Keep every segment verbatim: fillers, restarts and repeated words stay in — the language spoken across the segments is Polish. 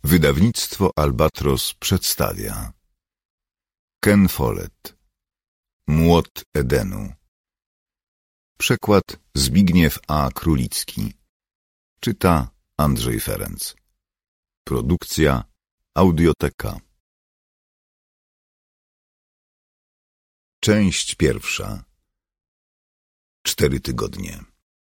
Wydawnictwo Albatros przedstawia Ken Follett, Młot Edenu. Przekład Zbigniew A. Królicki. Czyta Andrzej Ferenc. Produkcja Audioteka. Część pierwsza. Cztery tygodnie.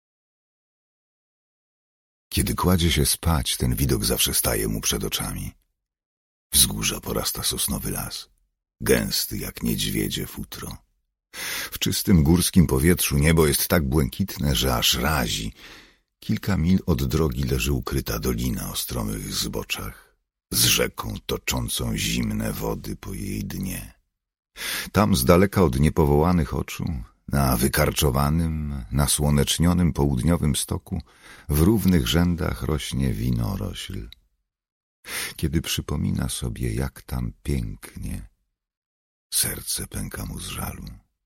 Kiedy kładzie się spać, ten widok zawsze staje mu przed oczami. Wzgórza porasta sosnowy las, gęsty jak niedźwiedzie futro. W czystym górskim powietrzu niebo jest tak błękitne, że aż razi. Kilka mil od drogi leży ukryta dolina o stromych zboczach, z rzeką toczącą zimne wody po jej dnie. Tam z daleka od niepowołanych oczu, na wykarczowanym, nasłonecznionym południowym stoku, w równych rzędach rośnie winorośl. Kiedy przypomina sobie, jak tam pięknie, serce pęka mu z żalu.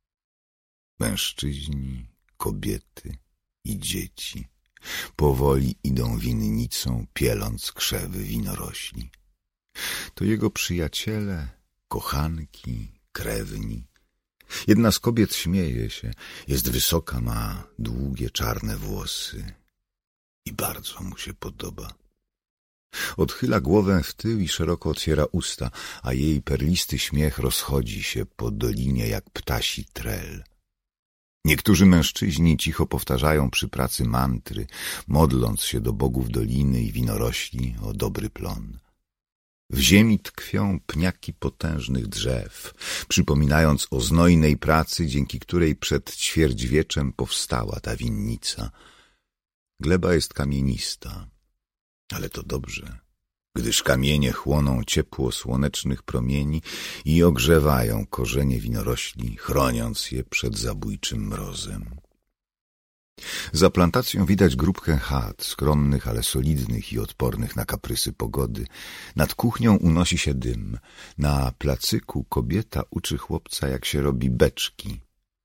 Mężczyźni, kobiety i dzieci powoli idą winnicą, pieląc krzewy winorośli. To jego przyjaciele, kochanki, krewni. Jedna z kobiet śmieje się, jest wysoka, ma długie czarne włosy i bardzo mu się podoba. Odchyla głowę w tył i szeroko otwiera usta, a jej perlisty śmiech rozchodzi się po dolinie jak ptasi trel. Niektórzy mężczyźni cicho powtarzają przy pracy mantry, modląc się do bogów doliny i winorośli o dobry plon. W ziemi tkwią pniaki potężnych drzew, przypominając o znojnej pracy, dzięki której przed ćwierćwieczem powstała ta winnica. Gleba jest kamienista, ale to dobrze, gdyż kamienie chłoną ciepło słonecznych promieni i ogrzewają korzenie winorośli, chroniąc je przed zabójczym mrozem. Za plantacją widać grupkę chat, skromnych, ale solidnych i odpornych na kaprysy pogody. Nad kuchnią unosi się dym. Na placyku kobieta uczy chłopca, jak się robi beczki.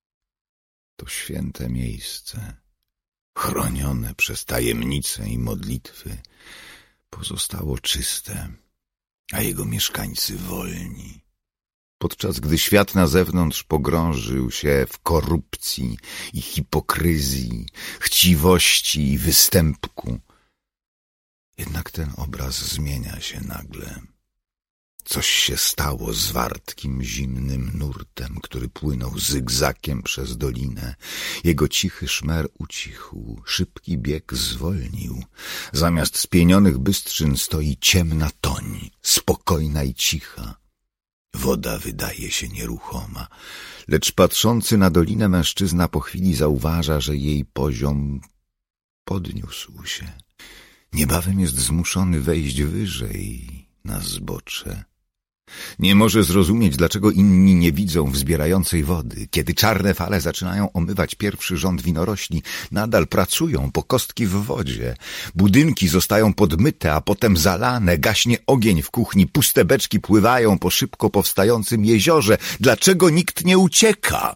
To święte miejsce, chronione przez tajemnice i modlitwy, pozostało czyste, a jego mieszkańcy wolni. Podczas gdy świat na zewnątrz pogrążył się w korupcji i hipokryzji, chciwości i występku. Jednak ten obraz zmienia się nagle. Coś się stało z wartkim, zimnym nurtem, który płynął zygzakiem przez dolinę. Jego cichy szmer ucichł, szybki bieg zwolnił. Zamiast spienionych bystrzyn stoi ciemna toń, spokojna i cicha. Woda wydaje się nieruchoma, lecz patrzący na dolinę mężczyzna po chwili zauważa, że jej poziom podniósł się. Niebawem jest zmuszony wejść wyżej na zbocze. Nie może zrozumieć, dlaczego inni nie widzą wzbierającej wody. Kiedy czarne fale zaczynają omywać pierwszy rząd winorośli, nadal pracują po kostki w wodzie. Budynki zostają podmyte, a potem zalane, gaśnie ogień w kuchni, puste beczki pływają po szybko powstającym jeziorze. Dlaczego nikt nie ucieka?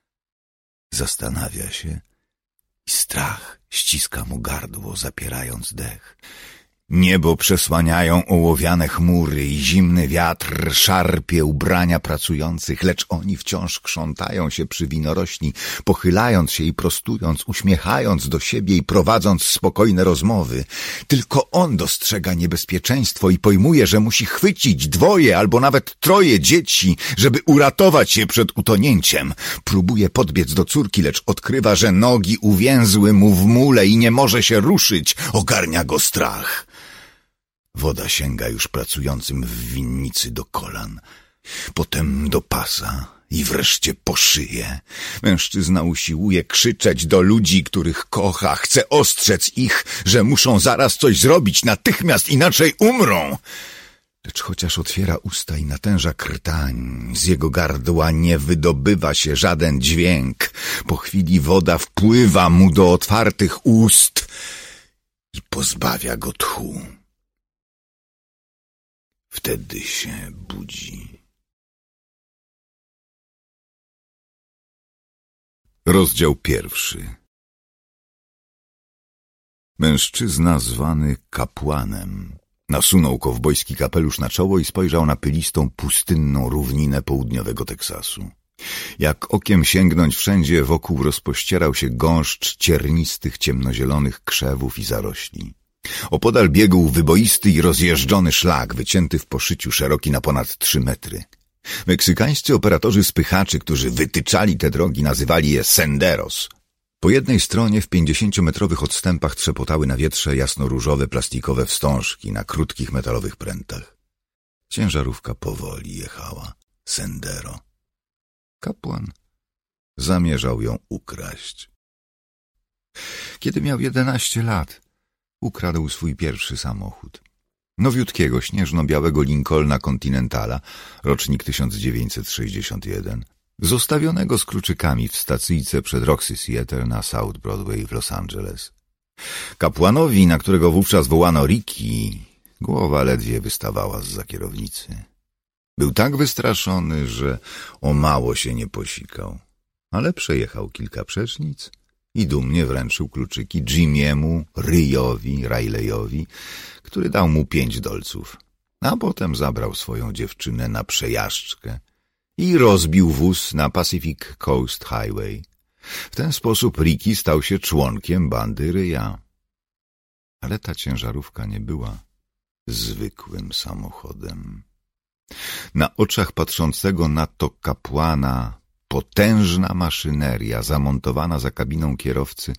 Zastanawia się i strach ściska mu gardło, zapierając dech. Niebo przesłaniają ołowiane chmury i zimny wiatr szarpie ubrania pracujących, lecz oni wciąż krzątają się przy winorośli, pochylając się i prostując, uśmiechając do siebie i prowadząc spokojne rozmowy. Tylko on dostrzega niebezpieczeństwo i pojmuje, że musi chwycić dwoje albo nawet troje dzieci, żeby uratować je przed utonięciem. Próbuje podbiec do córki, lecz odkrywa, że nogi uwięzły mu w mule i nie może się ruszyć. Ogarnia go strach. Woda sięga już pracującym w winnicy do kolan, potem do pasa i wreszcie po szyję. Mężczyzna usiłuje krzyczeć do ludzi, których kocha, chce ostrzec ich, że muszą zaraz coś zrobić, natychmiast, inaczej umrą. Lecz chociaż otwiera usta i natęża krtań, z jego gardła nie wydobywa się żaden dźwięk. Po chwili woda wpływa mu do otwartych ust i pozbawia go tchu. Wtedy się budzi. Rozdział pierwszy. Mężczyzna zwany kapłanem Nasunął kowbojski kapelusz na czoło i spojrzał na pylistą, pustynną równinę południowego Teksasu. Jak okiem sięgnąć wszędzie wokół rozpościerał się gąszcz ciernistych, ciemnozielonych krzewów i zarośli. Opodal biegł wyboisty i rozjeżdżony szlak, wycięty w poszyciu, szeroki na ponad trzy metry. Meksykańscy operatorzy spychaczy, którzy wytyczali te drogi, nazywali je senderos. Po jednej stronie w pięćdziesięciometrowych odstępach trzepotały na wietrze jasnoróżowe plastikowe wstążki na krótkich metalowych prętach. Ciężarówka powoli jechała. Sendero. Kapłan zamierzał ją ukraść. Kiedy miał jedenaście lat, ukradł swój pierwszy samochód. Nowiutkiego, śnieżno-białego Lincolna Continentala, rocznik tysiąc dziewięćset sześćdziesiąty jeden, zostawionego z kluczykami w stacyjce przed Roxy Theatre na South Broadway w Los Angeles. Kapłanowi, na którego wówczas wołano Ricky, głowa ledwie wystawała zza kierownicy. Był tak wystraszony, że o mało się nie posikał, ale przejechał kilka przecznic i dumnie wręczył kluczyki Jimiemu, Ryjowi, Riley'owi, który dał mu pięć dolców, a potem zabrał swoją dziewczynę na przejażdżkę i rozbił wóz na Pacific Coast Highway. W ten sposób Ricky stał się członkiem bandy Ryja. Ale ta ciężarówka nie była zwykłym samochodem. Na oczach patrzącego na to kapłana potężna maszyneria zamontowana za kabiną kierowcy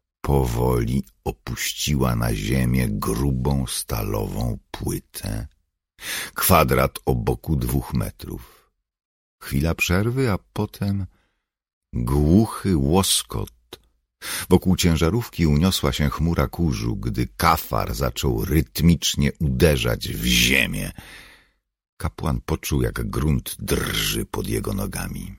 powoli opuściła na ziemię grubą stalową płytę. Kwadrat o boku dwóch metrów. Chwila przerwy, a potem głuchy łoskot. Wokół ciężarówki uniosła się chmura kurzu, gdy kafar zaczął rytmicznie uderzać w ziemię. Kapłan poczuł, jak grunt drży pod jego nogami.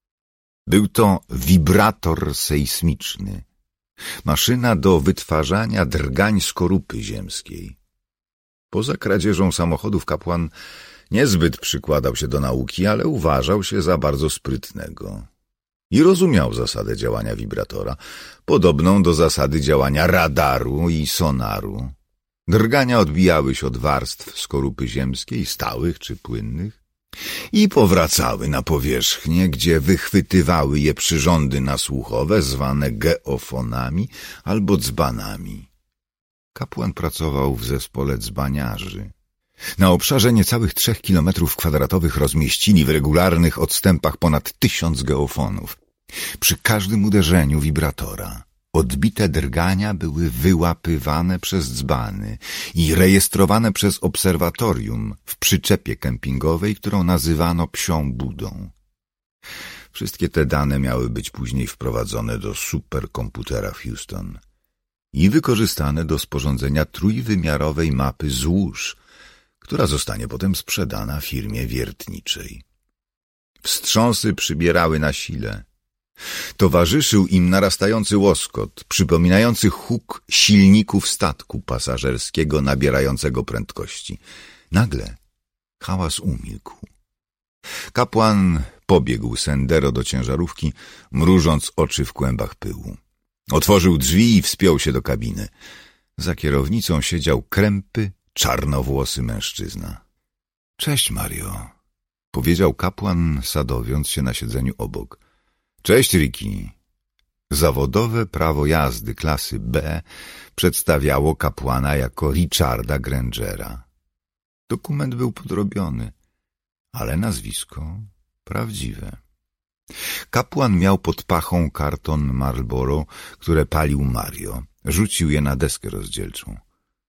Był to wibrator sejsmiczny, maszyna do wytwarzania drgań skorupy ziemskiej. Poza kradzieżą samochodów kapłan niezbyt przykładał się do nauki, ale uważał się za bardzo sprytnego i rozumiał zasadę działania wibratora, podobną do zasady działania radaru i sonaru. Drgania odbijały się od warstw skorupy ziemskiej, stałych czy płynnych, i powracały na powierzchnię, gdzie wychwytywały je przyrządy nasłuchowe zwane geofonami albo dzbanami. Kapłan pracował w zespole dzbaniarzy. Na obszarze niecałych trzech kilometrów kwadratowych rozmieścili w regularnych odstępach ponad tysiąc geofonów. Przy każdym uderzeniu wibratora odbite drgania były wyłapywane przez dzbany i rejestrowane przez obserwatorium w przyczepie kempingowej, którą nazywano Psią Budą. Wszystkie te dane miały być później wprowadzone do superkomputera w Houston i wykorzystane do sporządzenia trójwymiarowej mapy złóż, która zostanie potem sprzedana firmie wiertniczej. Wstrząsy przybierały na sile. Towarzyszył im narastający łoskot, przypominający huk silników statku pasażerskiego nabierającego prędkości. Nagle hałas umilkł. Kapłan pobiegł sendero do ciężarówki, mrużąc oczy w kłębach pyłu. Otworzył drzwi i wspiął się do kabiny. Za kierownicą siedział krępy, czarnowłosy mężczyzna. — Cześć, Mario — powiedział kapłan, sadowiąc się na siedzeniu obok. — Cześć, Ricky. Zawodowe prawo jazdy klasy B przedstawiało kapłana jako Richarda Grangera. Dokument był podrobiony, ale nazwisko prawdziwe. Kapłan miał pod pachą karton Marlboro, które palił Mario. Rzucił je na deskę rozdzielczą.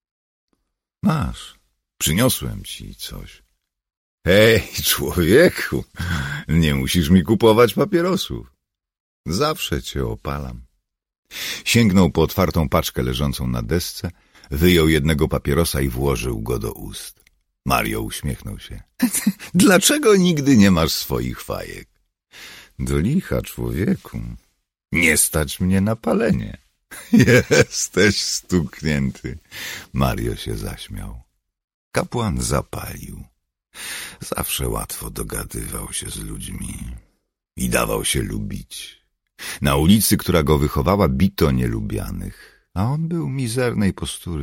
— Masz, przyniosłem ci coś. — Hej, człowieku, nie musisz mi kupować papierosów. Zawsze cię opalam. Sięgnął po otwartą paczkę leżącą na desce, wyjął jednego papierosa i włożył go do ust. Mario uśmiechnął się. — Dlaczego nigdy nie masz swoich fajek? — Do licha, człowieku. Nie stać mnie na palenie. — Jesteś stuknięty. Mario się zaśmiał. Kapłan zapalił. Zawsze łatwo dogadywał się z ludźmi i dawał się lubić. Na ulicy, która go wychowała, bito nielubianych, a on był mizernej postury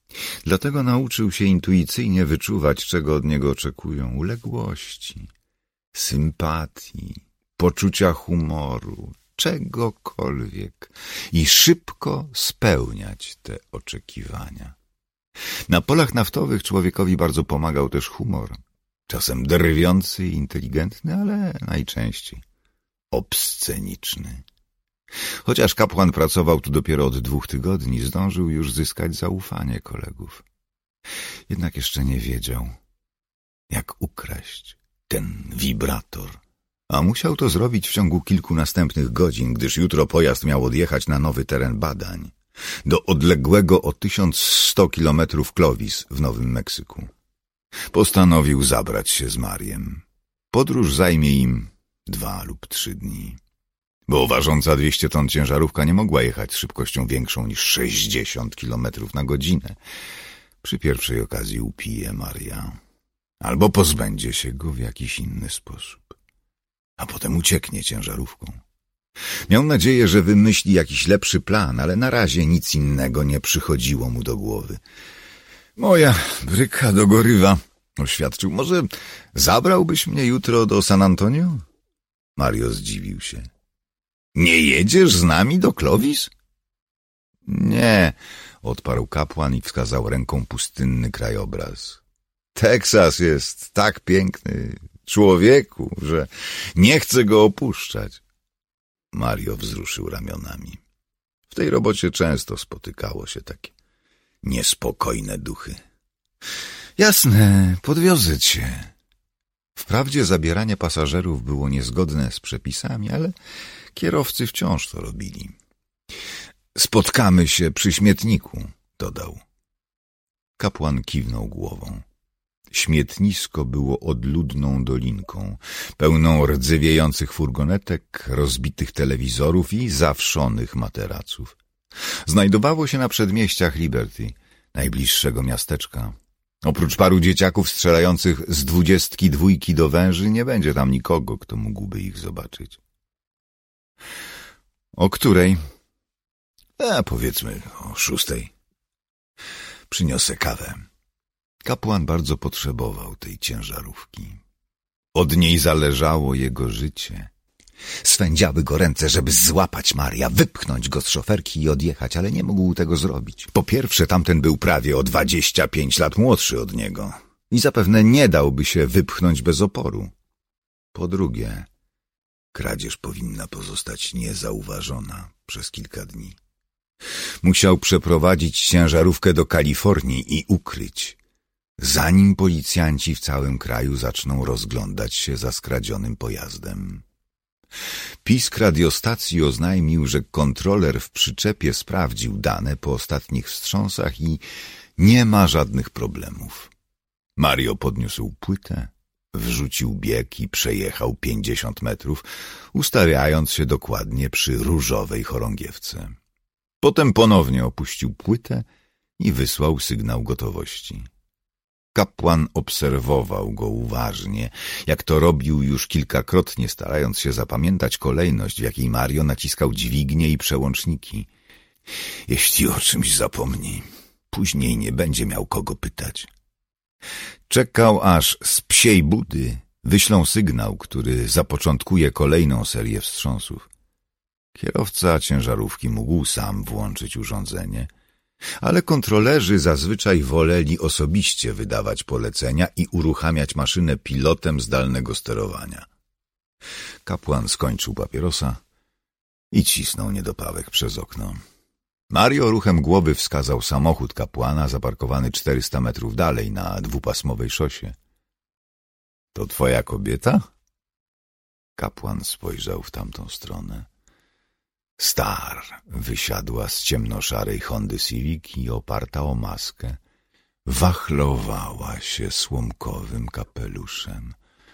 Dlatego nauczył się intuicyjnie wyczuwać, czego od niego oczekują: uległości, sympatii, poczucia humoru, czegokolwiek i szybko spełniać te oczekiwania. Na polach naftowych człowiekowi bardzo pomagał też humor, czasem drwiący i inteligentny, ale najczęściej obsceniczny. Chociaż kapłan pracował tu dopiero od dwóch tygodni, zdążył już zyskać zaufanie kolegów. Jednak jeszcze nie wiedział, jak ukraść ten wibrator. A musiał to zrobić w ciągu kilku następnych godzin, gdyż jutro pojazd miał odjechać na nowy teren badań, do odległego o tysiąc sto kilometrów Clovis w Nowym Meksyku. Postanowił zabrać się z Mariem. Podróż zajmie im dwa lub trzy dni, bo ważąca dwieście ton ciężarówka nie mogła jechać z szybkością większą niż sześćdziesiąt kilometrów na godzinę. Przy pierwszej okazji upije Maria, albo pozbędzie się go w jakiś inny sposób, a potem ucieknie ciężarówką. Miał nadzieję, że wymyśli jakiś lepszy plan, ale na razie nic innego nie przychodziło mu do głowy. Moja bryka dogorywa, oświadczył. Może zabrałbyś mnie jutro do San Antonio? Mario zdziwił się. Nie jedziesz z nami do Clovis? Nie, odparł kapłan i wskazał ręką pustynny krajobraz. Teksas jest tak piękny, człowieku, że nie chcę go opuszczać. Mario wzruszył ramionami. W tej robocie często spotykało się takie niespokojne duchy. Jasne, podwiozę cię. Wprawdzie zabieranie pasażerów było niezgodne z przepisami, ale kierowcy wciąż to robili. Spotkamy się przy śmietniku, dodał. Kapłan kiwnął głową. Śmietnisko było odludną dolinką, pełną rdzewiejących furgonetek, rozbitych telewizorów i zawszonych materaców. Znajdowało się na przedmieściach Liberty, najbliższego miasteczka. Oprócz paru dzieciaków strzelających z dwudziestki dwójki do węży nie będzie tam nikogo, kto mógłby ich zobaczyć. O której? A powiedzmy o szóstej. Przyniosę kawę. Kapłan bardzo potrzebował tej ciężarówki. Od niej zależało jego życie. Swędziały go ręce, żeby złapać Maria, wypchnąć go z szoferki i odjechać, ale nie mógł tego zrobić. Po pierwsze, tamten był prawie o dwadzieścia pięć lat młodszy od niego i zapewne nie dałby się wypchnąć bez oporu. Po drugie, kradzież powinna pozostać niezauważona przez kilka dni. Musiał przeprowadzić ciężarówkę do Kalifornii i ukryć, zanim policjanci w całym kraju zaczną rozglądać się za skradzionym pojazdem. Pisk radiostacji oznajmił, że kontroler w przyczepie sprawdził dane po ostatnich wstrząsach i nie ma żadnych problemów. Mario podniósł płytę, wrzucił bieg i przejechał pięćdziesiąt metrów, ustawiając się dokładnie przy różowej chorągiewce. Potem ponownie opuścił płytę i wysłał sygnał gotowości. Kapłan obserwował go uważnie, jak to robił już kilkakrotnie, starając się zapamiętać kolejność, w jakiej Mario naciskał dźwignie i przełączniki. Jeśli o czymś zapomni, później nie będzie miał kogo pytać. Czekał, aż z psiej budy wyślą sygnał, który zapoczątkuje kolejną serię wstrząsów. Kierowca ciężarówki mógł sam włączyć urządzenie, ale kontrolerzy zazwyczaj woleli osobiście wydawać polecenia i uruchamiać maszynę pilotem zdalnego sterowania. Kapłan skończył papierosa i cisnął niedopałek przez okno. Mario ruchem głowy wskazał samochód kapłana zaparkowany czterysta metrów dalej na dwupasmowej szosie. — To twoja kobieta? Kapłan spojrzał w tamtą stronę. Star wysiadła z ciemnoszarej Hondy Civic i oparta o maskę wachlowała się słomkowym kapeluszem.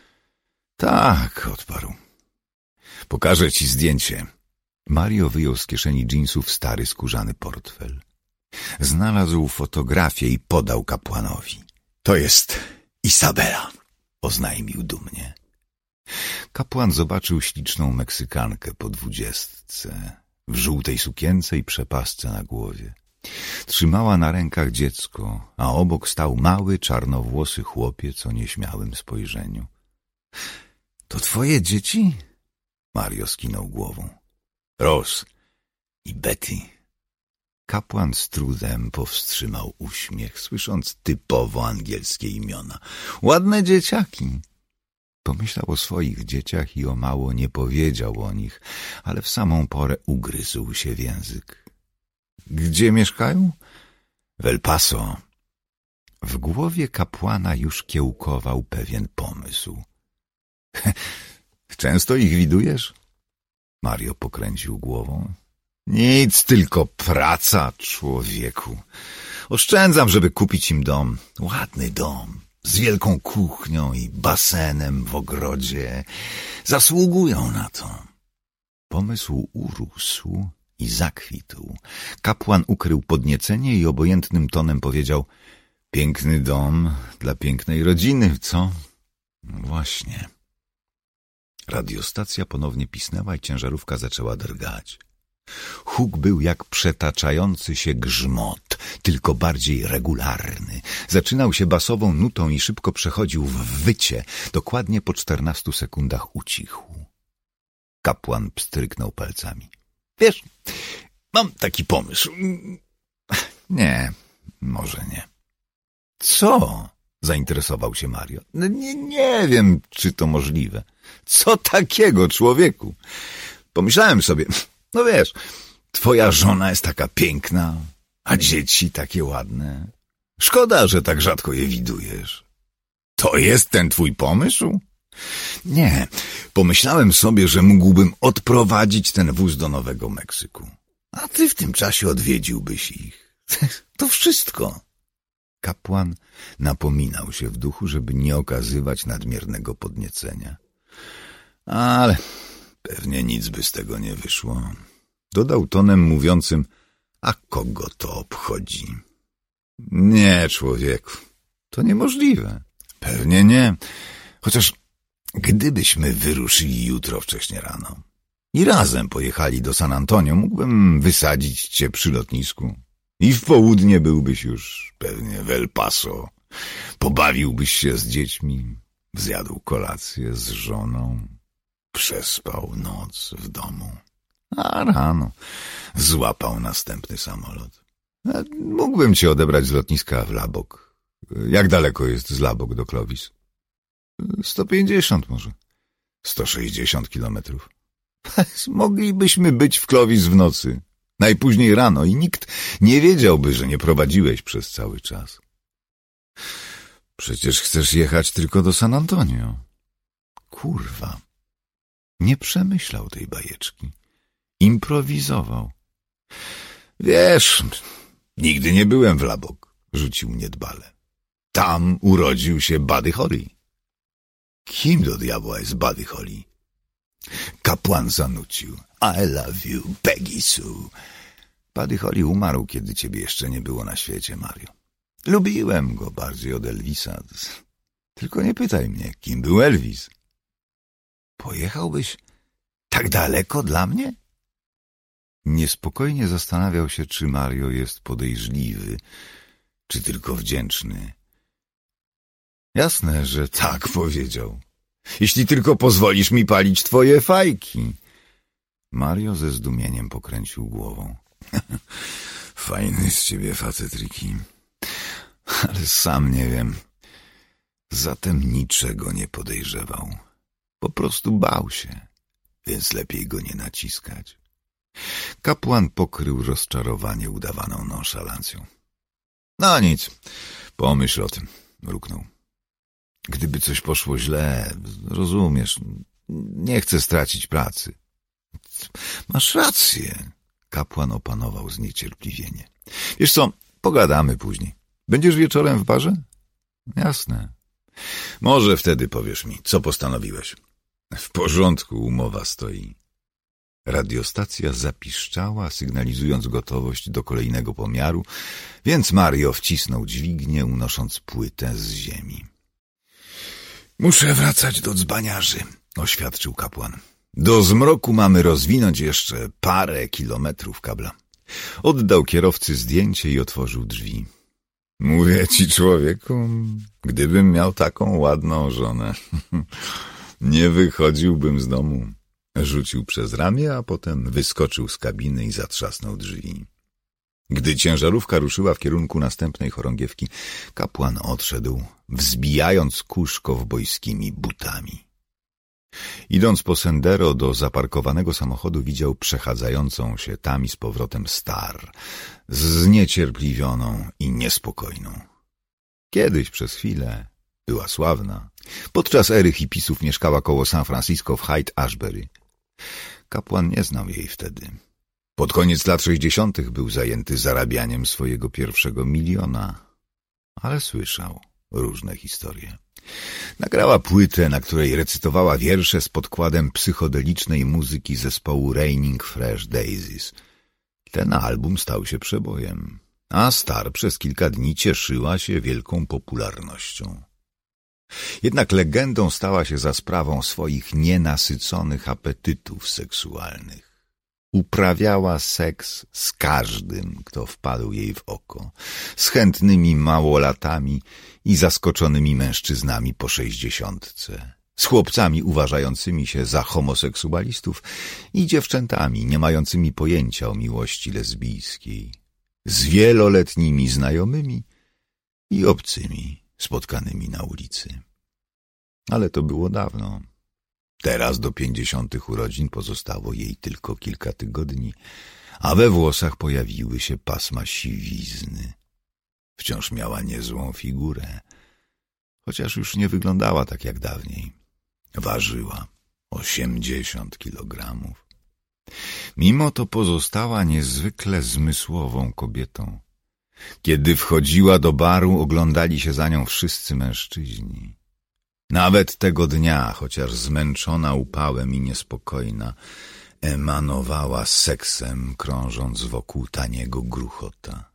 Tak, odparł. Pokażę ci zdjęcie. Mario wyjął z kieszeni dżinsów stary skórzany portfel. Znalazł fotografię i podał kapłanowi. To jest Isabela, oznajmił dumnie. Kapłan zobaczył śliczną Meksykankę po dwudziestce, w żółtej sukience i przepasce na głowie. Trzymała na rękach dziecko, a obok stał mały, czarnowłosy chłopiec o nieśmiałym spojrzeniu. — To twoje dzieci? Mario skinął głową. — Ros i Betty. Kapłan z trudem powstrzymał uśmiech, słysząc typowo angielskie imiona. Ładne dzieciaki. Pomyślał o swoich dzieciach i o mało nie powiedział o nich, ale w samą porę ugryzł się w język. Gdzie mieszkają? W El Paso. W głowie kapłana już kiełkował pewien pomysł. Często ich widujesz? Mario pokręcił głową. Nic, tylko praca, człowieku. Oszczędzam, żeby kupić im dom. Ładny dom, z wielką kuchnią i basenem w ogrodzie. Zasługują na to. Pomysł urósł i zakwitł. Kapłan ukrył podniecenie i obojętnym tonem powiedział: piękny dom dla pięknej rodziny, co? No właśnie. Radiostacja ponownie pisnęła i ciężarówka zaczęła drgać. Huk był jak przetaczający się grzmot, tylko bardziej regularny. Zaczynał się basową nutą i szybko przechodził w wycie. Dokładnie po czternastu sekundach ucichł. Kapłan pstryknął palcami. Wiesz, mam taki pomysł. Nie, może nie. Co? Zainteresował się Mario. Nie, nie wiem, czy to możliwe. Co takiego, człowieku? Pomyślałem sobie, no wiesz, twoja żona jest taka piękna, a dzieci takie ładne. Szkoda, że tak rzadko je widujesz. To jest ten twój pomysł? Nie, pomyślałem sobie, że mógłbym odprowadzić ten wóz do Nowego Meksyku. A ty w tym czasie odwiedziłbyś ich. To wszystko. Kapłan napominał się w duchu, żeby nie okazywać nadmiernego podniecenia. Ale pewnie nic by z tego nie wyszło. Dodał tonem mówiącym, a kogo to obchodzi? Nie, człowieku, to niemożliwe. Pewnie nie. Chociaż gdybyśmy wyruszyli jutro wcześnie rano i razem pojechali do San Antonio, mógłbym wysadzić cię przy lotnisku. I w południe byłbyś już pewnie w El Paso. Pobawiłbyś się z dziećmi, zjadł kolację z żoną, przespał noc w domu, a rano złapał następny samolot. Mógłbym cię odebrać z lotniska w Labok. Jak daleko jest z Labok do Clovis? Sto pięćdziesiąt może. Sto sześćdziesiąt kilometrów. Moglibyśmy być w Clovis w nocy. Najpóźniej rano i nikt nie wiedziałby, że nie prowadziłeś przez cały czas. Przecież chcesz jechać tylko do San Antonio. Kurwa. Nie przemyślał tej bajeczki. Improwizował. Wiesz, nigdy nie byłem w Labok, rzucił niedbale. Tam urodził się Buddy Holly. Kim do diabła jest Buddy Holly? Kapłan zanucił. I love you, Peggy Sue. Buddy Holly umarł, kiedy ciebie jeszcze nie było na świecie, Mario. Lubiłem go bardziej od Elvisa. Tylko nie pytaj mnie, kim był Elvis. Pojechałbyś tak daleko dla mnie? Niespokojnie zastanawiał się, czy Mario jest podejrzliwy, czy tylko wdzięczny. Jasne, że tak powiedział. Jeśli tylko pozwolisz mi palić twoje fajki. Mario ze zdumieniem pokręcił głową. Fajny z ciebie facet, Ricky. Ale sam nie wiem. Zatem niczego nie podejrzewał. Po prostu bał się, więc lepiej go nie naciskać. Kapłan pokrył rozczarowanie udawaną nonszalancją. No nic, pomyśl o tym, mruknął. Gdyby coś poszło źle, rozumiesz, nie chcę stracić pracy. Masz rację. Kapłan opanował zniecierpliwienie. Wiesz co, pogadamy później. Będziesz wieczorem w barze? Jasne. Może wtedy powiesz mi, co postanowiłeś. W porządku, umowa stoi. Radiostacja zapiszczała, sygnalizując gotowość do kolejnego pomiaru, więc Mario wcisnął dźwignię, unosząc płytę z ziemi. Muszę wracać do dzbaniarzy, oświadczył kapłan. Do zmroku mamy rozwinąć jeszcze parę kilometrów kabla. Oddał kierowcy zdjęcie i otworzył drzwi. Mówię ci, człowieku, gdybym miał taką ładną żonę, nie wychodziłbym z domu. Rzucił przez ramię, a potem wyskoczył z kabiny i zatrzasnął drzwi. Gdy ciężarówka ruszyła w kierunku następnej chorągiewki, kapłan odszedł, wzbijając kurz kowbojskimi butami. Idąc po sendero do zaparkowanego samochodu, widział przechadzającą się tam i z powrotem Star, zniecierpliwioną i niespokojną. Kiedyś przez chwilę była sławna. Podczas ery hipisów mieszkała koło San Francisco w Haight-Ashbury. Kapłan nie znał jej wtedy. Pod koniec lat sześćdziesiątych był zajęty zarabianiem swojego pierwszego miliona, ale słyszał różne historie. Nagrała płytę, na której recytowała wiersze z podkładem psychodelicznej muzyki zespołu Raining Fresh Daisies. Ten album stał się przebojem, a Star przez kilka dni cieszyła się wielką popularnością. Jednak legendą stała się za sprawą swoich nienasyconych apetytów seksualnych. Uprawiała seks z każdym, kto wpadł jej w oko, z chętnymi małolatami i zaskoczonymi mężczyznami po sześćdziesiątce, z chłopcami uważającymi się za homoseksualistów i dziewczętami nie mającymi pojęcia o miłości lesbijskiej, z wieloletnimi znajomymi i obcymi spotkanymi na ulicy. Ale to było dawno. Teraz do pięćdziesiątych urodzin pozostało jej tylko kilka tygodni, a we włosach pojawiły się pasma siwizny. Wciąż miała niezłą figurę, chociaż już nie wyglądała tak jak dawniej. Ważyła osiemdziesiąt kilogramów. Mimo to pozostała niezwykle zmysłową kobietą. Kiedy wchodziła do baru, oglądali się za nią wszyscy mężczyźni. Nawet tego dnia, chociaż zmęczona upałem i niespokojna, emanowała seksem, krążąc wokół taniego gruchota.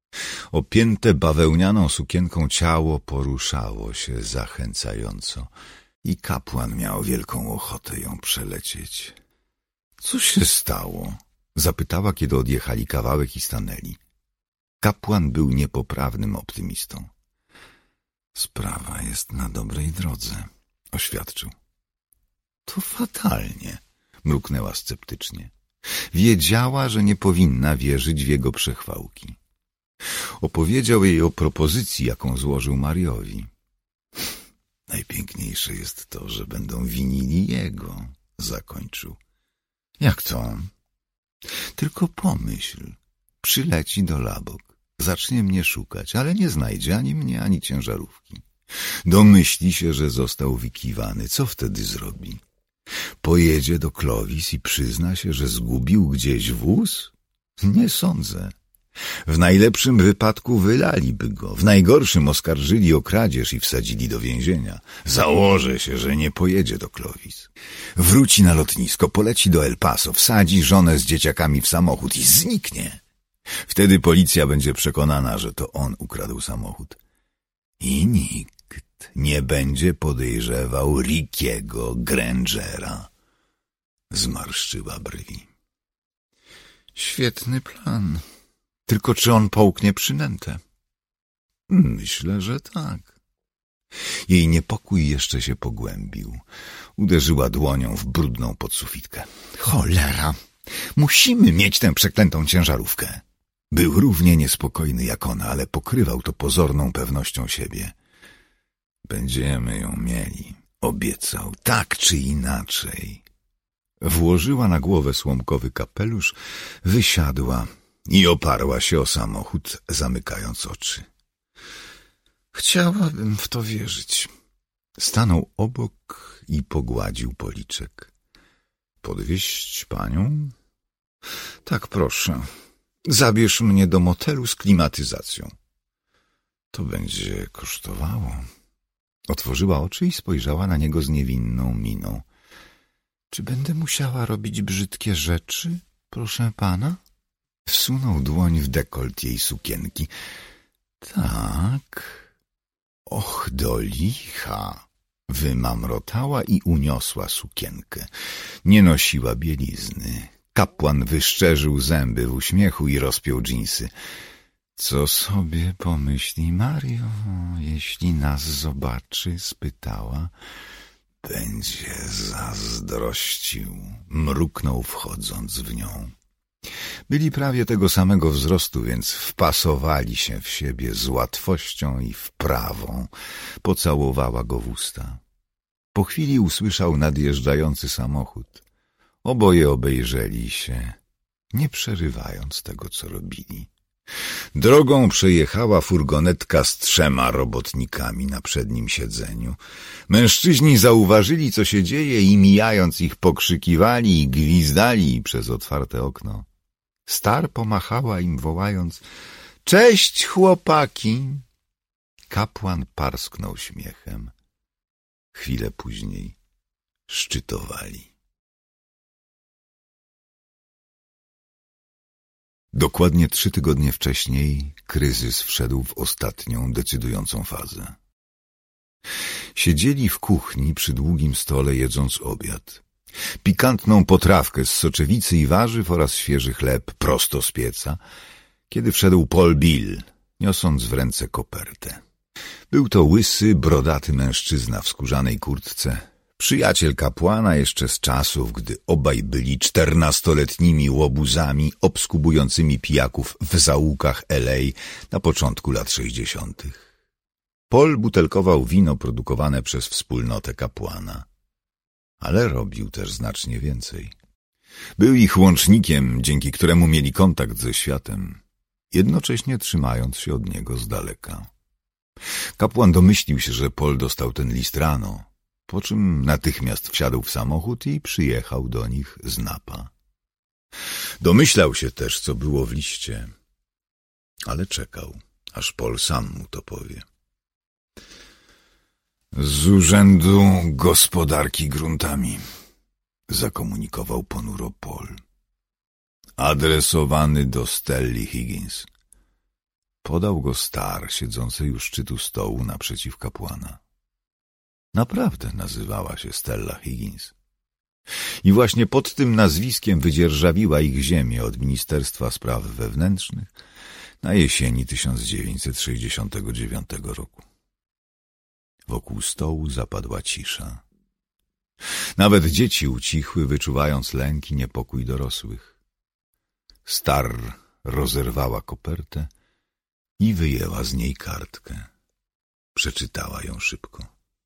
Opięte bawełnianą sukienką ciało poruszało się zachęcająco i kapłan miał wielką ochotę ją przelecieć. — Co się stało? — zapytała, kiedy odjechali kawałek i stanęli. Kapłan był niepoprawnym optymistą. — Sprawa jest na dobrej drodze — oświadczył. — To fatalnie — mruknęła sceptycznie. Wiedziała, że nie powinna wierzyć w jego przechwałki. Opowiedział jej o propozycji, jaką złożył Mariowi. — Najpiękniejsze jest to, że będą winili jego — zakończył. — Jak to? — Tylko pomyśl. Przyleci do Labok. Zacznie mnie szukać, ale nie znajdzie ani mnie, ani ciężarówki. Domyśli się, że został wykiwany. Co wtedy zrobi? Pojedzie do Clovis i przyzna się, że zgubił gdzieś wóz? Nie sądzę. W najlepszym wypadku wylaliby go, w najgorszym oskarżyli o kradzież i wsadzili do więzienia. Założę się, że nie pojedzie do Clovis. Wróci na lotnisko, poleci do El Paso, wsadzi żonę z dzieciakami w samochód i zniknie. Wtedy policja będzie przekonana, że to on ukradł samochód. I nikt nie będzie podejrzewał Rickiego Grangera. Zmarszczyła brwi. Świetny plan. Tylko czy on połknie przynętę? Myślę, że tak. Jej niepokój jeszcze się pogłębił. Uderzyła dłonią w brudną podsufitkę. Cholera! Musimy mieć tę przeklętą ciężarówkę. Był równie niespokojny jak ona, ale pokrywał to pozorną pewnością siebie. Będziemy ją mieli, obiecał, tak czy inaczej. Włożyła na głowę słomkowy kapelusz, wysiadła i oparła się o samochód, zamykając oczy. Chciałabym w to wierzyć. Stanął obok i pogładził policzek. Podwieźć panią? Tak, proszę. Zabierz mnie do motelu z klimatyzacją. To będzie kosztowało. Otworzyła oczy i spojrzała na niego z niewinną miną. Czy będę musiała robić brzydkie rzeczy, proszę pana? Wsunął dłoń w dekolt jej sukienki. Tak. Och, do licha. Wymamrotała i uniosła sukienkę. Nie nosiła bielizny. Kapłan wyszczerzył zęby w uśmiechu i rozpiął dżinsy. Co sobie pomyśli Mario, jeśli nas zobaczy? Spytała. Będzie zazdrościł, mruknął wchodząc w nią. Byli prawie tego samego wzrostu, więc wpasowali się w siebie z łatwością i wprawą. Pocałowała go w usta. Po chwili usłyszał nadjeżdżający samochód. Oboje obejrzeli się, nie przerywając tego, co robili. Drogą przejechała furgonetka z trzema robotnikami na przednim siedzeniu. Mężczyźni zauważyli, co się dzieje i mijając ich pokrzykiwali i gwizdali przez otwarte okno. Star pomachała im, wołając: Cześć, chłopaki! Kapłan parsknął śmiechem. Chwilę później szczytowali. Dokładnie trzy tygodnie wcześniej kryzys wszedł w ostatnią, decydującą fazę. Siedzieli w kuchni przy długim stole, jedząc obiad. Pikantną potrawkę z soczewicy i warzyw oraz świeży chleb prosto z pieca, kiedy wszedł Paul Bill, niosąc w ręce kopertę. Był to łysy, brodaty mężczyzna w skórzanej kurtce, przyjaciel kapłana jeszcze z czasów, gdy obaj byli czternastoletnimi łobuzami obskubującymi pijaków w zaułkach L A na początku lat sześćdziesiątych. Paul butelkował wino produkowane przez wspólnotę kapłana, ale robił też znacznie więcej. Był ich łącznikiem, dzięki któremu mieli kontakt ze światem, jednocześnie trzymając się od niego z daleka. Kapłan domyślił się, że Paul dostał ten list rano, po czym natychmiast wsiadł w samochód i przyjechał do nich z Napa. Domyślał się też, co było w liście, ale czekał, aż Paul sam mu to powie. Z Urzędu Gospodarki Gruntami, zakomunikował ponuro Paul. Adresowany do Stelli Higgins. Podał go Star, siedzący u szczytu stołu naprzeciw kapłana. Naprawdę nazywała się Stella Higgins. I właśnie pod tym nazwiskiem wydzierżawiła ich ziemię od Ministerstwa Spraw Wewnętrznych na jesieni tysiąc dziewięćset sześćdziesiątego dziewiątego roku. Wokół stołu zapadła cisza. Nawet dzieci ucichły, wyczuwając lęk i niepokój dorosłych. Star rozerwała kopertę i wyjęła z niej kartkę. Przeczytała ją szybko.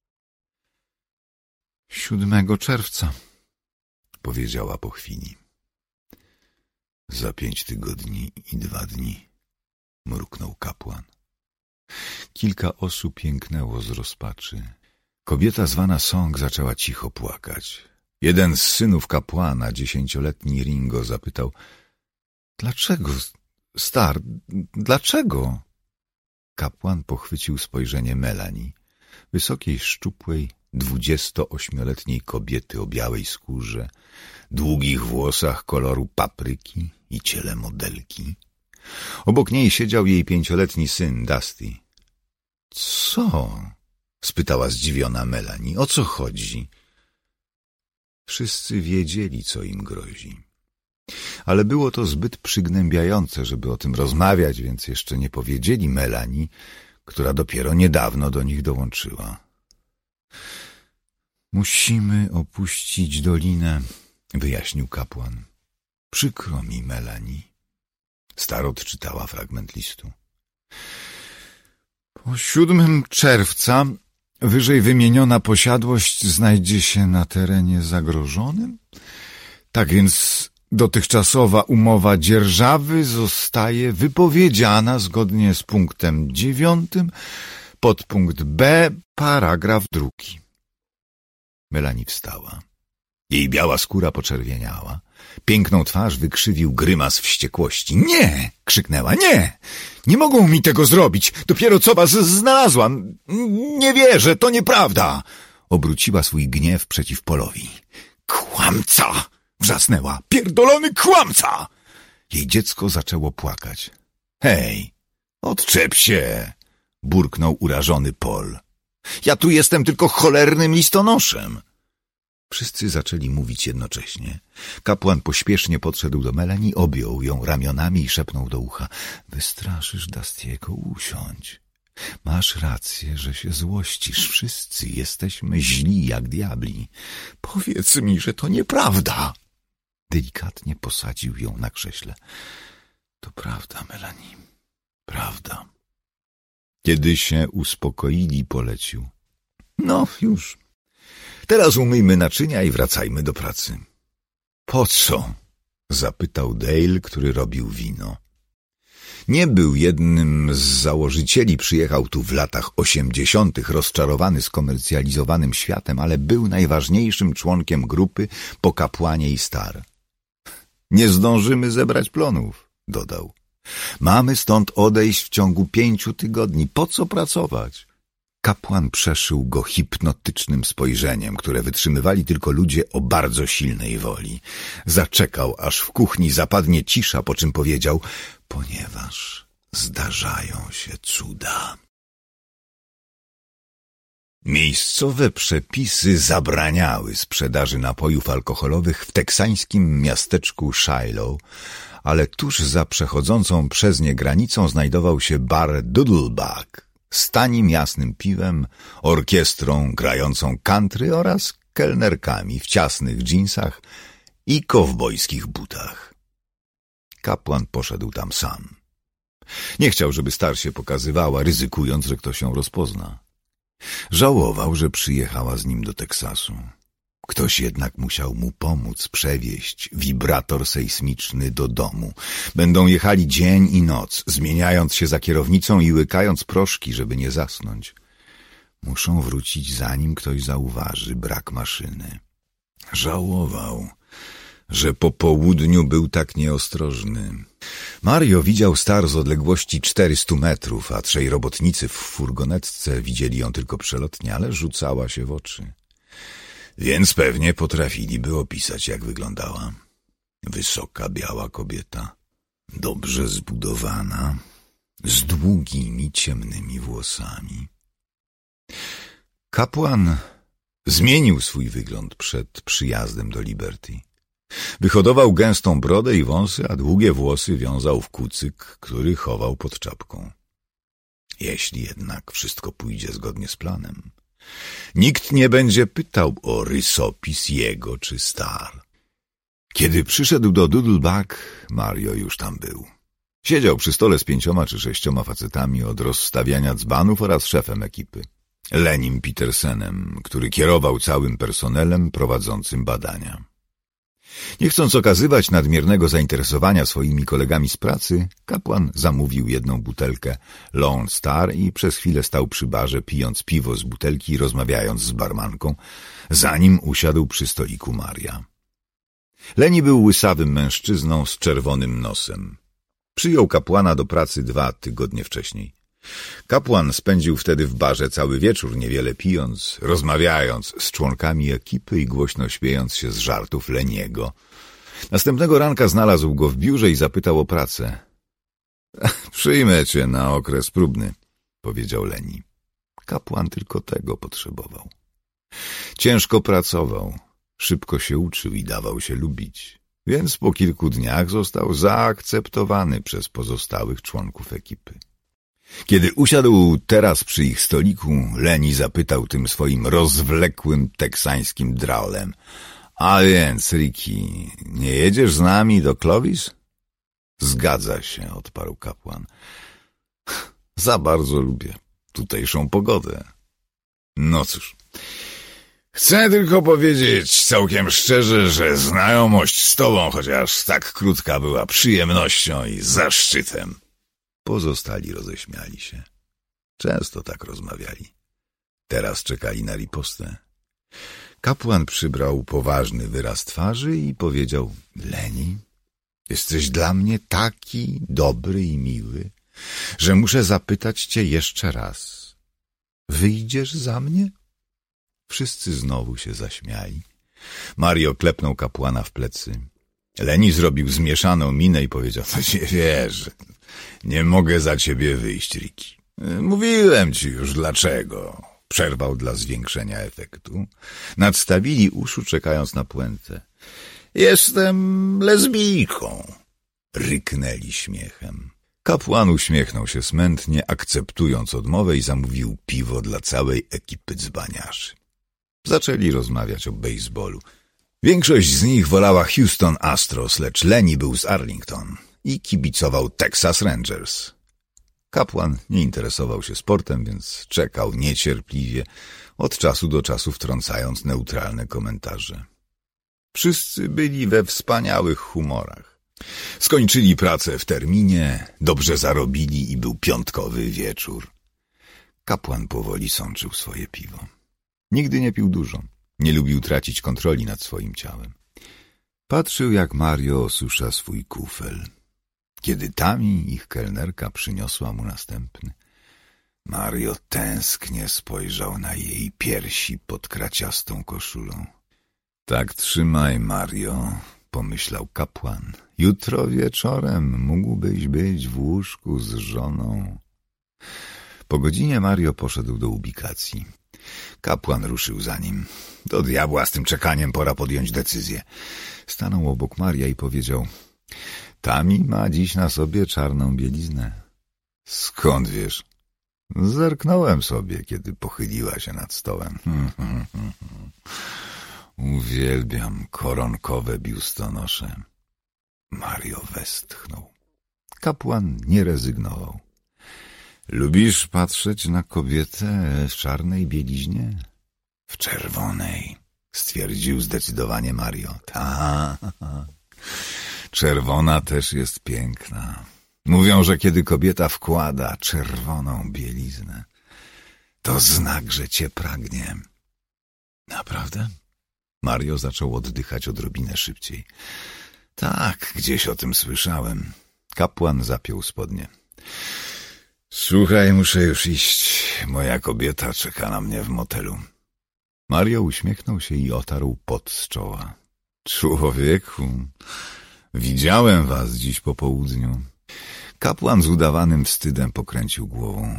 Siódmego czerwca, powiedziała po chwili. Za pięć tygodni i dwa dni, mruknął kapłan. Kilka osób jęknęło z rozpaczy. Kobieta zwana Song zaczęła cicho płakać. Jeden z synów kapłana, dziesięcioletni Ringo, zapytał: Dlaczego, Star, dlaczego? Kapłan pochwycił spojrzenie Melanie, wysokiej, szczupłej, dwudziestoośmioletniej kobiety o białej skórze, długich włosach koloru papryki i ciele modelki. Obok niej siedział jej pięcioletni syn, Dusty. Co? Spytała zdziwiona Melanie. O co chodzi? Wszyscy wiedzieli, co im grozi. Ale było to zbyt przygnębiające, żeby o tym rozmawiać, więc jeszcze nie powiedzieli Melanie, która dopiero niedawno do nich dołączyła. Musimy opuścić dolinę, wyjaśnił kapłan. Przykro mi, Melanie. Star odczytała fragment listu. Po siódmego czerwca wyżej wymieniona posiadłość znajdzie się na terenie zagrożonym. Tak więc dotychczasowa umowa dzierżawy zostaje wypowiedziana zgodnie z punktem dziewiątym, podpunkt B, paragraf drugi. Melanie wstała. Jej biała skóra poczerwieniała. Piękną twarz wykrzywił grymas wściekłości. Nie! Krzyknęła. Nie! Nie mogą mi tego zrobić! Dopiero co was znalazłam! Nie wierzę, to nieprawda! Obróciła swój gniew przeciw Polowi. Kłamca! Wrzasnęła. Pierdolony kłamca! Jej dziecko zaczęło płakać. Hej! Odczep się! Burknął urażony Paul. Ja tu jestem tylko cholernym listonoszem. Wszyscy zaczęli mówić jednocześnie. Kapłan pośpiesznie podszedł do Melanie, objął ją ramionami i szepnął do ucha. Wystraszysz Dustiego, usiądź. Masz rację, że się złościsz. Wszyscy jesteśmy źli jak diabli. Powiedz mi, że to nieprawda. Delikatnie posadził ją na krześle. To prawda, Melanie, prawda. Kiedy się uspokoili, polecił. No, już. Teraz umyjmy naczynia i wracajmy do pracy. Po co? Zapytał Dale, który robił wino. Nie był jednym z założycieli, przyjechał tu w latach osiemdziesiątych, rozczarowany skomercjalizowanym światem, ale był najważniejszym członkiem grupy po kapłanie i Star. Nie zdążymy zebrać plonów, dodał. Mamy stąd odejść w ciągu pięciu tygodni. Po co pracować? Kapłan przeszył go hipnotycznym spojrzeniem, które wytrzymywali tylko ludzie o bardzo silnej woli. Zaczekał, aż w kuchni zapadnie cisza, po czym powiedział, ponieważ zdarzają się cuda. Miejscowe przepisy zabraniały sprzedaży napojów alkoholowych w teksańskim miasteczku Shiloh, ale tuż za przechodzącą przez nie granicą znajdował się bar Doodlebug z tanim jasnym piwem, orkiestrą grającą country oraz kelnerkami w ciasnych dżinsach i kowbojskich butach. Kapłan poszedł tam sam. Nie chciał, żeby Star się pokazywała, ryzykując, że ktoś ją rozpozna. Żałował, że przyjechała z nim do Teksasu. Ktoś jednak musiał mu pomóc przewieźć wibrator sejsmiczny do domu. Będą jechali dzień i noc, zmieniając się za kierownicą i łykając proszki, żeby nie zasnąć. Muszą wrócić, zanim ktoś zauważy brak maszyny. Żałował, że po południu był tak nieostrożny. Mario widział Star z odległości czterystu metrów, a trzej robotnicy w furgonetce widzieli ją tylko przelotnie, ale rzucała się w oczy. Więc pewnie potrafiliby opisać, jak wyglądała. Wysoka, biała kobieta, dobrze zbudowana, z długimi, ciemnymi włosami. Kapłan zmienił swój wygląd przed przyjazdem do Liberty. Wyhodował gęstą brodę i wąsy, a długie włosy wiązał w kucyk, który chował pod czapką. Jeśli jednak wszystko pójdzie zgodnie z planem, nikt nie będzie pytał o rysopis jego czy Star. Kiedy przyszedł do Doodlebug, Mario już tam był. Siedział przy stole z pięcioma czy sześcioma facetami od rozstawiania dzbanów oraz szefem ekipy, Lenim Petersenem, który kierował całym personelem prowadzącym badania. Nie chcąc okazywać nadmiernego zainteresowania swoimi kolegami z pracy, kapłan zamówił jedną butelkę Lone Star i przez chwilę stał przy barze, pijąc piwo z butelki i rozmawiając z barmanką, zanim usiadł przy stoliku Maria. Leni był łysawym mężczyzną z czerwonym nosem. Przyjął kapłana do pracy dwa tygodnie wcześniej. Kapłan spędził wtedy w barze cały wieczór, niewiele pijąc, rozmawiając z członkami ekipy i głośno śmiejąc się z żartów Leniego. Następnego ranka znalazł go w biurze i zapytał o pracę. — Przyjmę cię na okres próbny — powiedział Leni. Kapłan tylko tego potrzebował. Ciężko pracował, szybko się uczył i dawał się lubić, więc po kilku dniach został zaakceptowany przez pozostałych członków ekipy. Kiedy usiadł teraz przy ich stoliku, Leni zapytał tym swoim rozwlekłym teksańskim drawlem: — A więc, Ricky, nie jedziesz z nami do Clovis? — Zgadza się — odparł kapłan. — Za bardzo lubię tutejszą pogodę. — No cóż, chcę tylko powiedzieć całkiem szczerze, że znajomość z tobą, chociaż tak krótka, była przyjemnością i zaszczytem. Pozostali roześmiali się. Często tak rozmawiali. Teraz czekali na ripostę. Kapłan przybrał poważny wyraz twarzy i powiedział: — Leni, jesteś dla mnie taki dobry i miły, że muszę zapytać cię jeszcze raz. Wyjdziesz za mnie? Wszyscy znowu się zaśmiali. Mario klepnął kapłana w plecy. Leni zrobił zmieszaną minę i powiedział: — To się wiesz, nie mogę za ciebie wyjść, Ricky. Mówiłem ci już dlaczego. przerwał dla zwiększenia efektu. Nadstawili uszu, czekając na puentę. Jestem lesbijką, ryknęli śmiechem. Kapłan uśmiechnął się smętnie, akceptując odmowę i zamówił piwo dla całej ekipy dzbaniarzy. Zaczęli rozmawiać o bejsbolu. Większość z nich wolała Houston Astros, lecz Lenny był z Arlington i kibicował Texas Rangers. Kapłan nie interesował się sportem, więc czekał niecierpliwie, od czasu do czasu wtrącając neutralne komentarze. Wszyscy byli we wspaniałych humorach. Skończyli pracę w terminie, dobrze zarobili i był piątkowy wieczór. Kapłan powoli sączył swoje piwo. Nigdy nie pił dużo. Nie lubił tracić kontroli nad swoim ciałem. Patrzył, jak Mario osusza swój kufel. Kiedy Tami, ich kelnerka, przyniosła mu następny, Mario tęsknie spojrzał na jej piersi pod kraciastą koszulą. Tak trzymaj, Mario, pomyślał kapłan. Jutro wieczorem mógłbyś być w łóżku z żoną. Po godzinie Mario poszedł do ubikacji. Kapłan ruszył za nim. Do diabła z tym czekaniem, pora podjąć decyzję. Stanął obok Maria i powiedział: Tami ma dziś na sobie czarną bieliznę. Skąd wiesz? Zerknąłem sobie, kiedy pochyliła się nad stołem. Uwielbiam koronkowe biustonosze. Mario westchnął. Kapłan nie rezygnował. Lubisz patrzeć na kobietę w czarnej bieliźnie? W czerwonej, stwierdził zdecydowanie Mario. Tak, czerwona też jest piękna. Mówią, że kiedy kobieta wkłada czerwoną bieliznę, to znak, że cię pragnie. Naprawdę? Mario zaczął oddychać odrobinę szybciej. Tak, gdzieś o tym słyszałem. Kapłan zapiął spodnie. Słuchaj, muszę już iść. Moja kobieta czeka na mnie w motelu. Mario uśmiechnął się i otarł pot z czoła. Człowieku, widziałem was dziś po południu. Kapłan z udawanym wstydem pokręcił głową.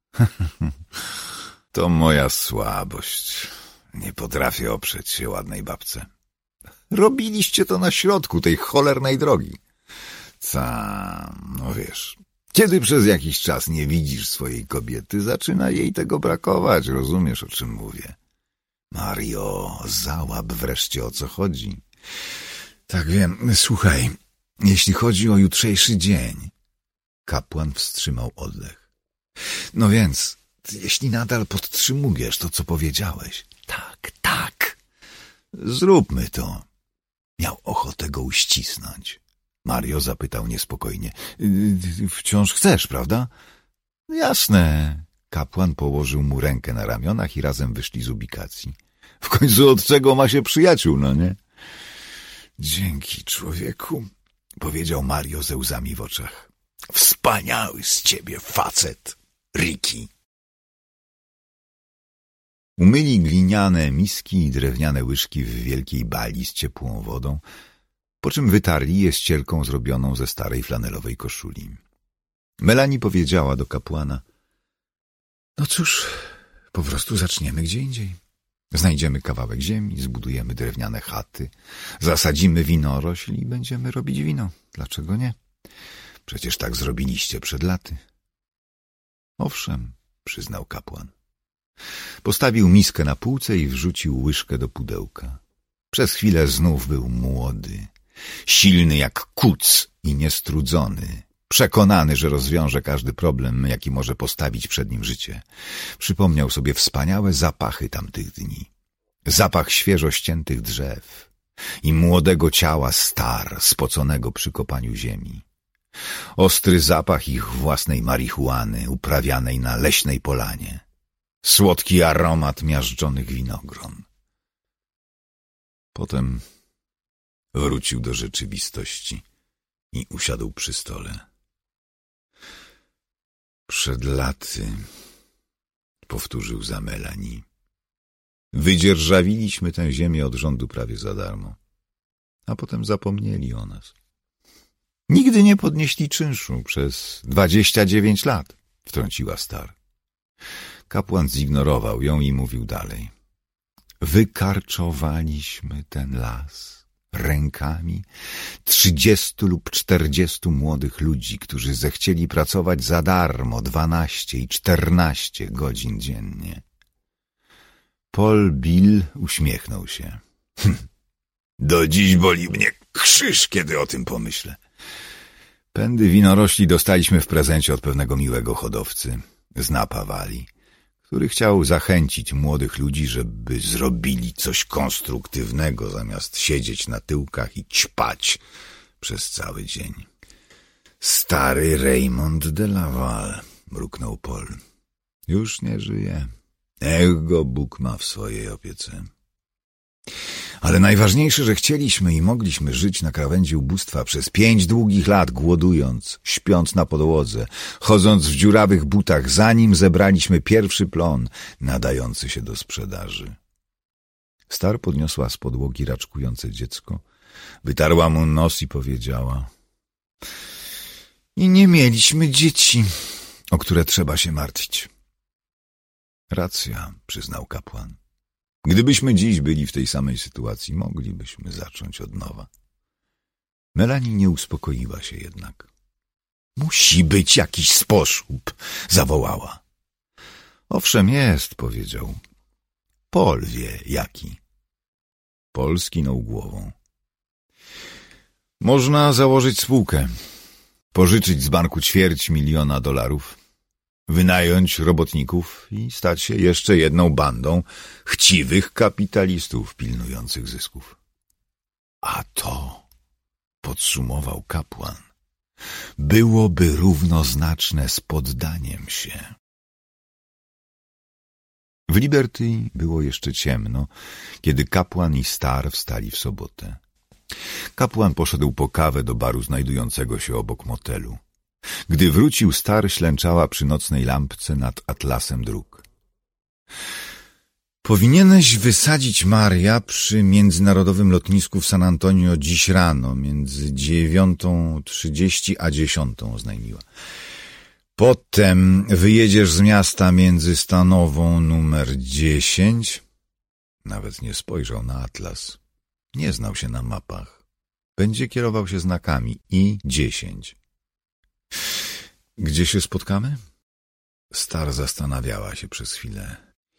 To moja słabość. Nie potrafię oprzeć się ładnej babce. Robiliście to na środku tej cholernej drogi. Ca, no wiesz, kiedy przez jakiś czas nie widzisz swojej kobiety, zaczyna jej tego brakować, rozumiesz, o czym mówię? Mario, załap wreszcie, o co chodzi. Tak wiem, słuchaj, jeśli chodzi o jutrzejszy dzień... Kapłan wstrzymał oddech. No więc, jeśli nadal podtrzymujesz to, co powiedziałeś... Tak, tak, zróbmy to. Miał ochotę go uścisnąć. Mario zapytał niespokojnie. Wciąż chcesz, prawda? Jasne. Kapłan położył mu rękę na ramionach i razem wyszli z ubikacji. W końcu od czego ma się przyjaciół, no nie? Dzięki, człowieku, powiedział Mario ze łzami w oczach. Wspaniały z ciebie facet, Ricky. Umyli gliniane miski i drewniane łyżki w wielkiej bali z ciepłą wodą, po czym wytarli je ścierką zrobioną ze starej flanelowej koszuli. Melanie powiedziała do kapłana: no cóż, po prostu zaczniemy gdzie indziej. Znajdziemy kawałek ziemi, zbudujemy drewniane chaty, zasadzimy winorośl i będziemy robić wino. Dlaczego nie? Przecież tak zrobiliście przed laty. Owszem, przyznał kapłan. Postawił miskę na półce i wrzucił łyżkę do pudełka. Przez chwilę znów był młody, silny jak kuc i niestrudzony, przekonany, że rozwiąże każdy problem, jaki może postawić przed nim życie. Przypomniał sobie wspaniałe zapachy tamtych dni. Zapach świeżo ściętych drzew i młodego ciała star, spoconego przy kopaniu ziemi. Ostry zapach ich własnej marihuany, uprawianej na leśnej polanie. Słodki aromat miażdżonych winogron. Potem wrócił do rzeczywistości i usiadł przy stole. Przed laty, powtórzył za Melanie, wydzierżawiliśmy tę ziemię od rządu prawie za darmo, a potem zapomnieli o nas. Nigdy nie podnieśli czynszu przez dwadzieścia dziewięć lat, wtrąciła Star. Kapłan zignorował ją i mówił dalej. Wykarczowaliśmy ten las rękami trzydziestu lub czterdziestu młodych ludzi, którzy zechcieli pracować za darmo dwanaście i czternaście godzin dziennie. Paul Bill uśmiechnął się. Hm, do dziś boli mnie krzyż, kiedy o tym pomyślę. Pędy winorośli dostaliśmy w prezencie od pewnego miłego hodowcy z Napa Valley, który chciał zachęcić młodych ludzi, żeby zrobili coś konstruktywnego, zamiast siedzieć na tyłkach i ćpać przez cały dzień. Stary Raymond de Laval, mruknął Paul. Już nie żyje. Niech go Bóg ma w swojej opiece. Ale najważniejsze, że chcieliśmy i mogliśmy żyć na krawędzi ubóstwa przez pięć długich lat, głodując, śpiąc na podłodze, chodząc w dziurawych butach, zanim zebraliśmy pierwszy plon nadający się do sprzedaży. Star podniosła z podłogi raczkujące dziecko, wytarła mu nos i powiedziała: i nie mieliśmy dzieci, o które trzeba się martwić. Racja, przyznał kapłan. Gdybyśmy dziś byli w tej samej sytuacji, moglibyśmy zacząć od nowa. Melanie nie uspokoiła się jednak. Musi być jakiś sposób, zawołała. Owszem jest, powiedział. Paul wie jaki. Paul skinął głową. Można założyć spółkę, pożyczyć z banku ćwierć miliona dolarów, wynająć robotników i stać się jeszcze jedną bandą chciwych kapitalistów pilnujących zysków. A to, podsumował kapłan, byłoby równoznaczne z poddaniem się. W Liberty było jeszcze ciemno, kiedy kapłan i Star wstali w sobotę. Kapłan poszedł po kawę do baru znajdującego się obok motelu. Gdy wrócił, Star ślęczała przy nocnej lampce nad atlasem dróg. Powinieneś wysadzić Maria przy międzynarodowym lotnisku w San Antonio dziś rano, między dziewiątą trzydzieści a dziesiątą, oznajmiła. Potem wyjedziesz z miasta międzystanową numer dziesięć. Nawet nie spojrzał na atlas. Nie znał się na mapach. Będzie kierował się znakami I dziesięć. Gdzie się spotkamy? Star zastanawiała się przez chwilę.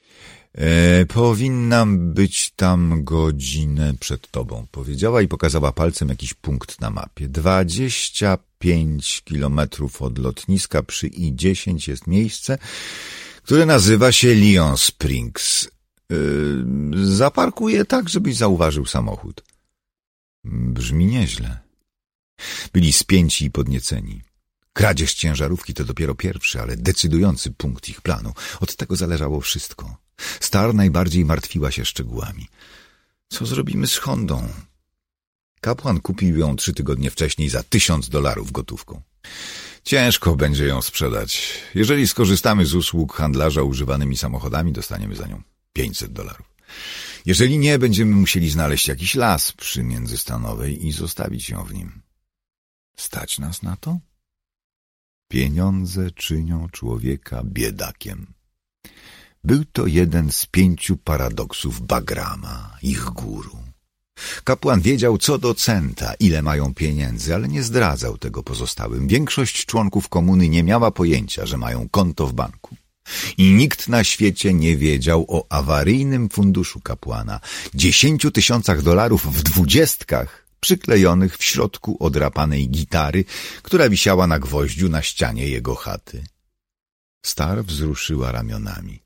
E, powinnam być tam godzinę przed tobą, powiedziała i pokazała palcem jakiś punkt na mapie. Dwadzieścia pięć kilometrów od lotniska przy I dziesięć jest miejsce, które nazywa się Lion Springs. E, zaparkuję tak, żebyś zauważył samochód. Brzmi nieźle. Byli spięci i podnieceni. Kradzież ciężarówki to dopiero pierwszy, ale decydujący punkt ich planu. Od tego zależało wszystko. Star najbardziej martwiła się szczegółami. Co zrobimy z Hondą? Kapłan kupił ją trzy tygodnie wcześniej za tysiąc dolarów gotówką. Ciężko będzie ją sprzedać. Jeżeli skorzystamy z usług handlarza używanymi samochodami, dostaniemy za nią pięćset dolarów. Jeżeli nie, będziemy musieli znaleźć jakiś las przy międzystanowej i zostawić ją w nim. Stać nas na to? Pieniądze czynią człowieka biedakiem. Był to jeden z pięciu paradoksów Bagrama, ich guru. Kapłan wiedział co do centa, ile mają pieniędzy, ale nie zdradzał tego pozostałym. Większość członków komuny nie miała pojęcia, że mają konto w banku. I nikt na świecie nie wiedział o awaryjnym funduszu kapłana, dziesięciu tysiącach dolarów w dwudziestkach, przyklejonych w środku odrapanej gitary, która wisiała na gwoździu na ścianie jego chaty. Star wzruszyła ramionami.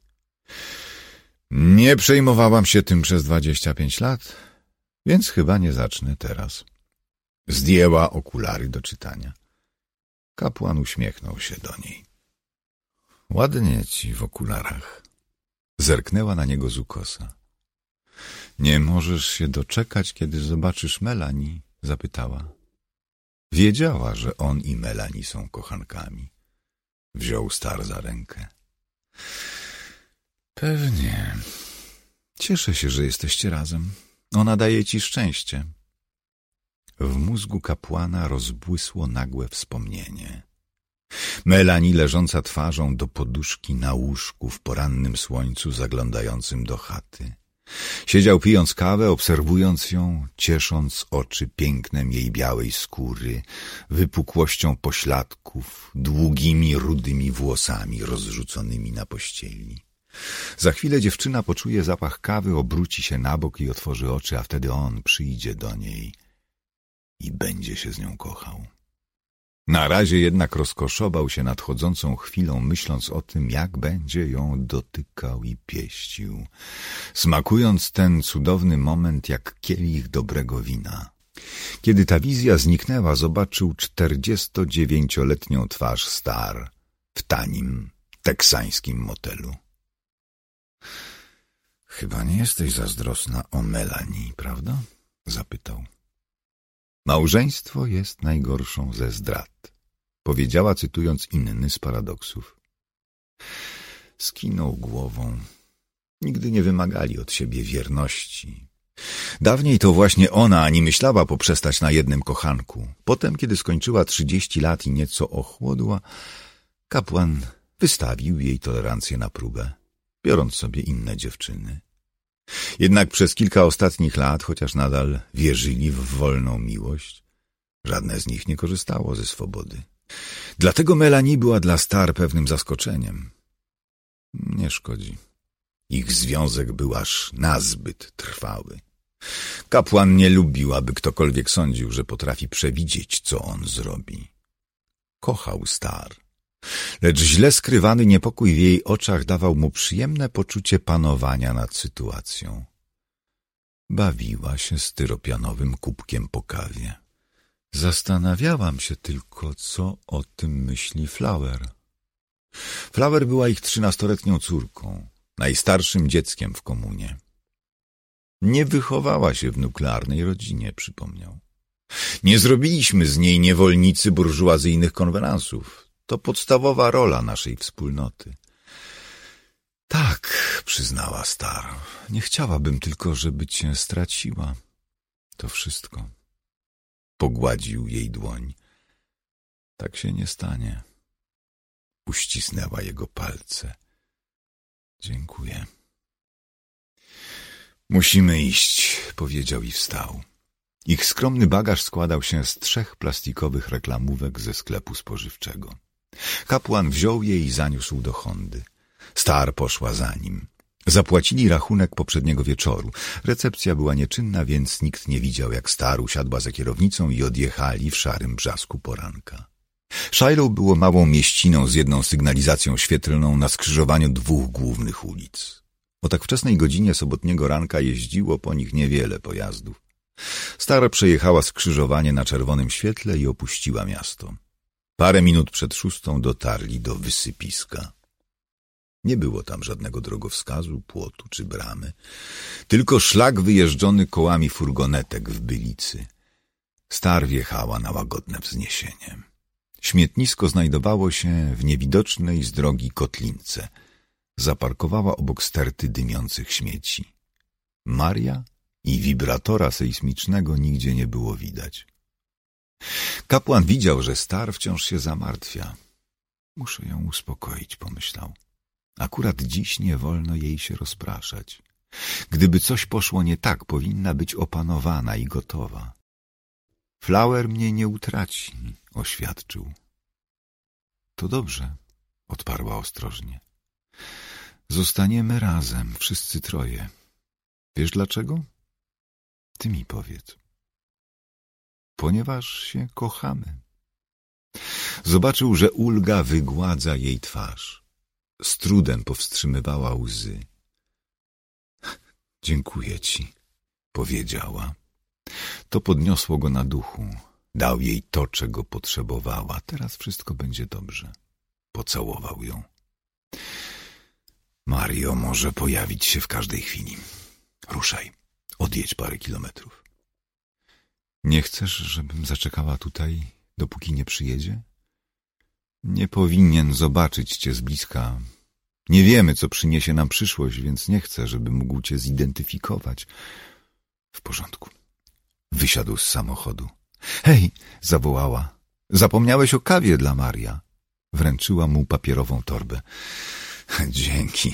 Nie przejmowałam się tym przez dwadzieścia pięć lat, więc chyba nie zacznę teraz. Zdjęła okulary do czytania. Kapłan uśmiechnął się do niej. Ładnie ci w okularach. Zerknęła na niego z ukosa. Nie możesz się doczekać, kiedy zobaczysz Melanie? Zapytała. Wiedziała, że on i Melanie są kochankami. Wziął Star za rękę. Pewnie. Cieszę się, że jesteście razem. Ona daje ci szczęście. W mózgu kapłana rozbłysło nagłe wspomnienie. Melanie leżąca twarzą do poduszki na łóżku w porannym słońcu zaglądającym do chaty. Siedział pijąc kawę, obserwując ją, ciesząc oczy pięknem jej białej skóry, wypukłością pośladków, długimi, rudymi włosami rozrzuconymi na pościeli. Za chwilę dziewczyna poczuje zapach kawy, obróci się na bok i otworzy oczy, a wtedy on przyjdzie do niej i będzie się z nią kochał. Na razie jednak rozkoszował się nadchodzącą chwilą, myśląc o tym, jak będzie ją dotykał i pieścił, smakując ten cudowny moment jak kielich dobrego wina. Kiedy ta wizja zniknęła, zobaczył czterdziestodziewięcioletnią twarz Star w tanim, teksańskim motelu. Chyba nie jesteś zazdrosna o Melanie, prawda? Zapytał. Małżeństwo jest najgorszą ze zdrad, powiedziała, cytując inny z paradoksów. Skinął głową. Nigdy nie wymagali od siebie wierności. Dawniej to właśnie ona ani myślała poprzestać na jednym kochanku. Potem, kiedy skończyła trzydzieści lat i nieco ochłodła, kapłan wystawił jej tolerancję na próbę, biorąc sobie inne dziewczyny. Jednak przez kilka ostatnich lat, chociaż nadal wierzyli w wolną miłość, żadne z nich nie korzystało ze swobody. Dlatego Melanie była dla Star pewnym zaskoczeniem. Nie szkodzi. Ich związek był aż nazbyt trwały. Kapłan nie lubił, aby ktokolwiek sądził, że potrafi przewidzieć, co on zrobi. Kochał Star, lecz źle skrywany niepokój w jej oczach dawał mu przyjemne poczucie panowania nad sytuacją. Bawiła się styropianowym kubkiem po kawie. Zastanawiałam się tylko, co o tym myśli Flower. Flower była ich trzynastoletnią córką, najstarszym dzieckiem w komunie. Nie wychowała się w nuklearnej rodzinie, przypomniał. Nie zrobiliśmy z niej niewolnicy burżuazyjnych konwenansów. To podstawowa rola naszej wspólnoty. Tak, przyznała Star. Nie chciałabym tylko, żeby cię straciła. To wszystko. Pogładził jej dłoń. Tak się nie stanie. Uścisnęła jego palce. Dziękuję. Musimy iść, powiedział i wstał. Ich skromny bagaż składał się z trzech plastikowych reklamówek ze sklepu spożywczego. Kapłan wziął je i zaniósł do Hondy. Star poszła za nim. Zapłacili rachunek poprzedniego wieczoru. Recepcja była nieczynna, więc nikt nie widział, jak Star usiadła za kierownicą i odjechali w szarym brzasku poranka. Shiloh było małą mieściną z jedną sygnalizacją świetlną na skrzyżowaniu dwóch głównych ulic. O tak wczesnej godzinie sobotniego ranka jeździło po nich niewiele pojazdów. Star przejechała skrzyżowanie na czerwonym świetle i opuściła miasto. Parę minut przed szóstą dotarli do wysypiska. Nie było tam żadnego drogowskazu, płotu czy bramy, tylko szlak wyjeżdżony kołami furgonetek w Bylicy. Star wjechała na łagodne wzniesienie. Śmietnisko znajdowało się w niewidocznej z drogi kotlince. Zaparkowała obok sterty dymiących śmieci. Maria i wibratora sejsmicznego nigdzie nie było widać. Kapłan widział, że Star wciąż się zamartwia. Muszę ją uspokoić, pomyślał. Akurat dziś nie wolno jej się rozpraszać. Gdyby coś poszło nie tak, powinna być opanowana i gotowa. Flower mnie nie utraci, oświadczył. To dobrze, odparła ostrożnie. Zostaniemy razem, wszyscy troje. Wiesz dlaczego? Ty mi powiedz. Ponieważ się kochamy. Zobaczył, że ulga wygładza jej twarz. Z trudem powstrzymywała łzy. Dziękuję ci, powiedziała. To podniosło go na duchu. Dał jej to, czego potrzebowała. Teraz wszystko będzie dobrze. Pocałował ją. Mario może pojawić się w każdej chwili. Ruszaj. Odjedź parę kilometrów. Nie chcesz, żebym zaczekała tutaj, dopóki nie przyjedzie? Nie powinien zobaczyć cię z bliska. Nie wiemy, co przyniesie nam przyszłość, więc nie chcę, żeby mógł cię zidentyfikować. W porządku. Wysiadł z samochodu. Hej, zawołała. Zapomniałeś o kawie dla Maria. Wręczyła mu papierową torbę. Dzięki.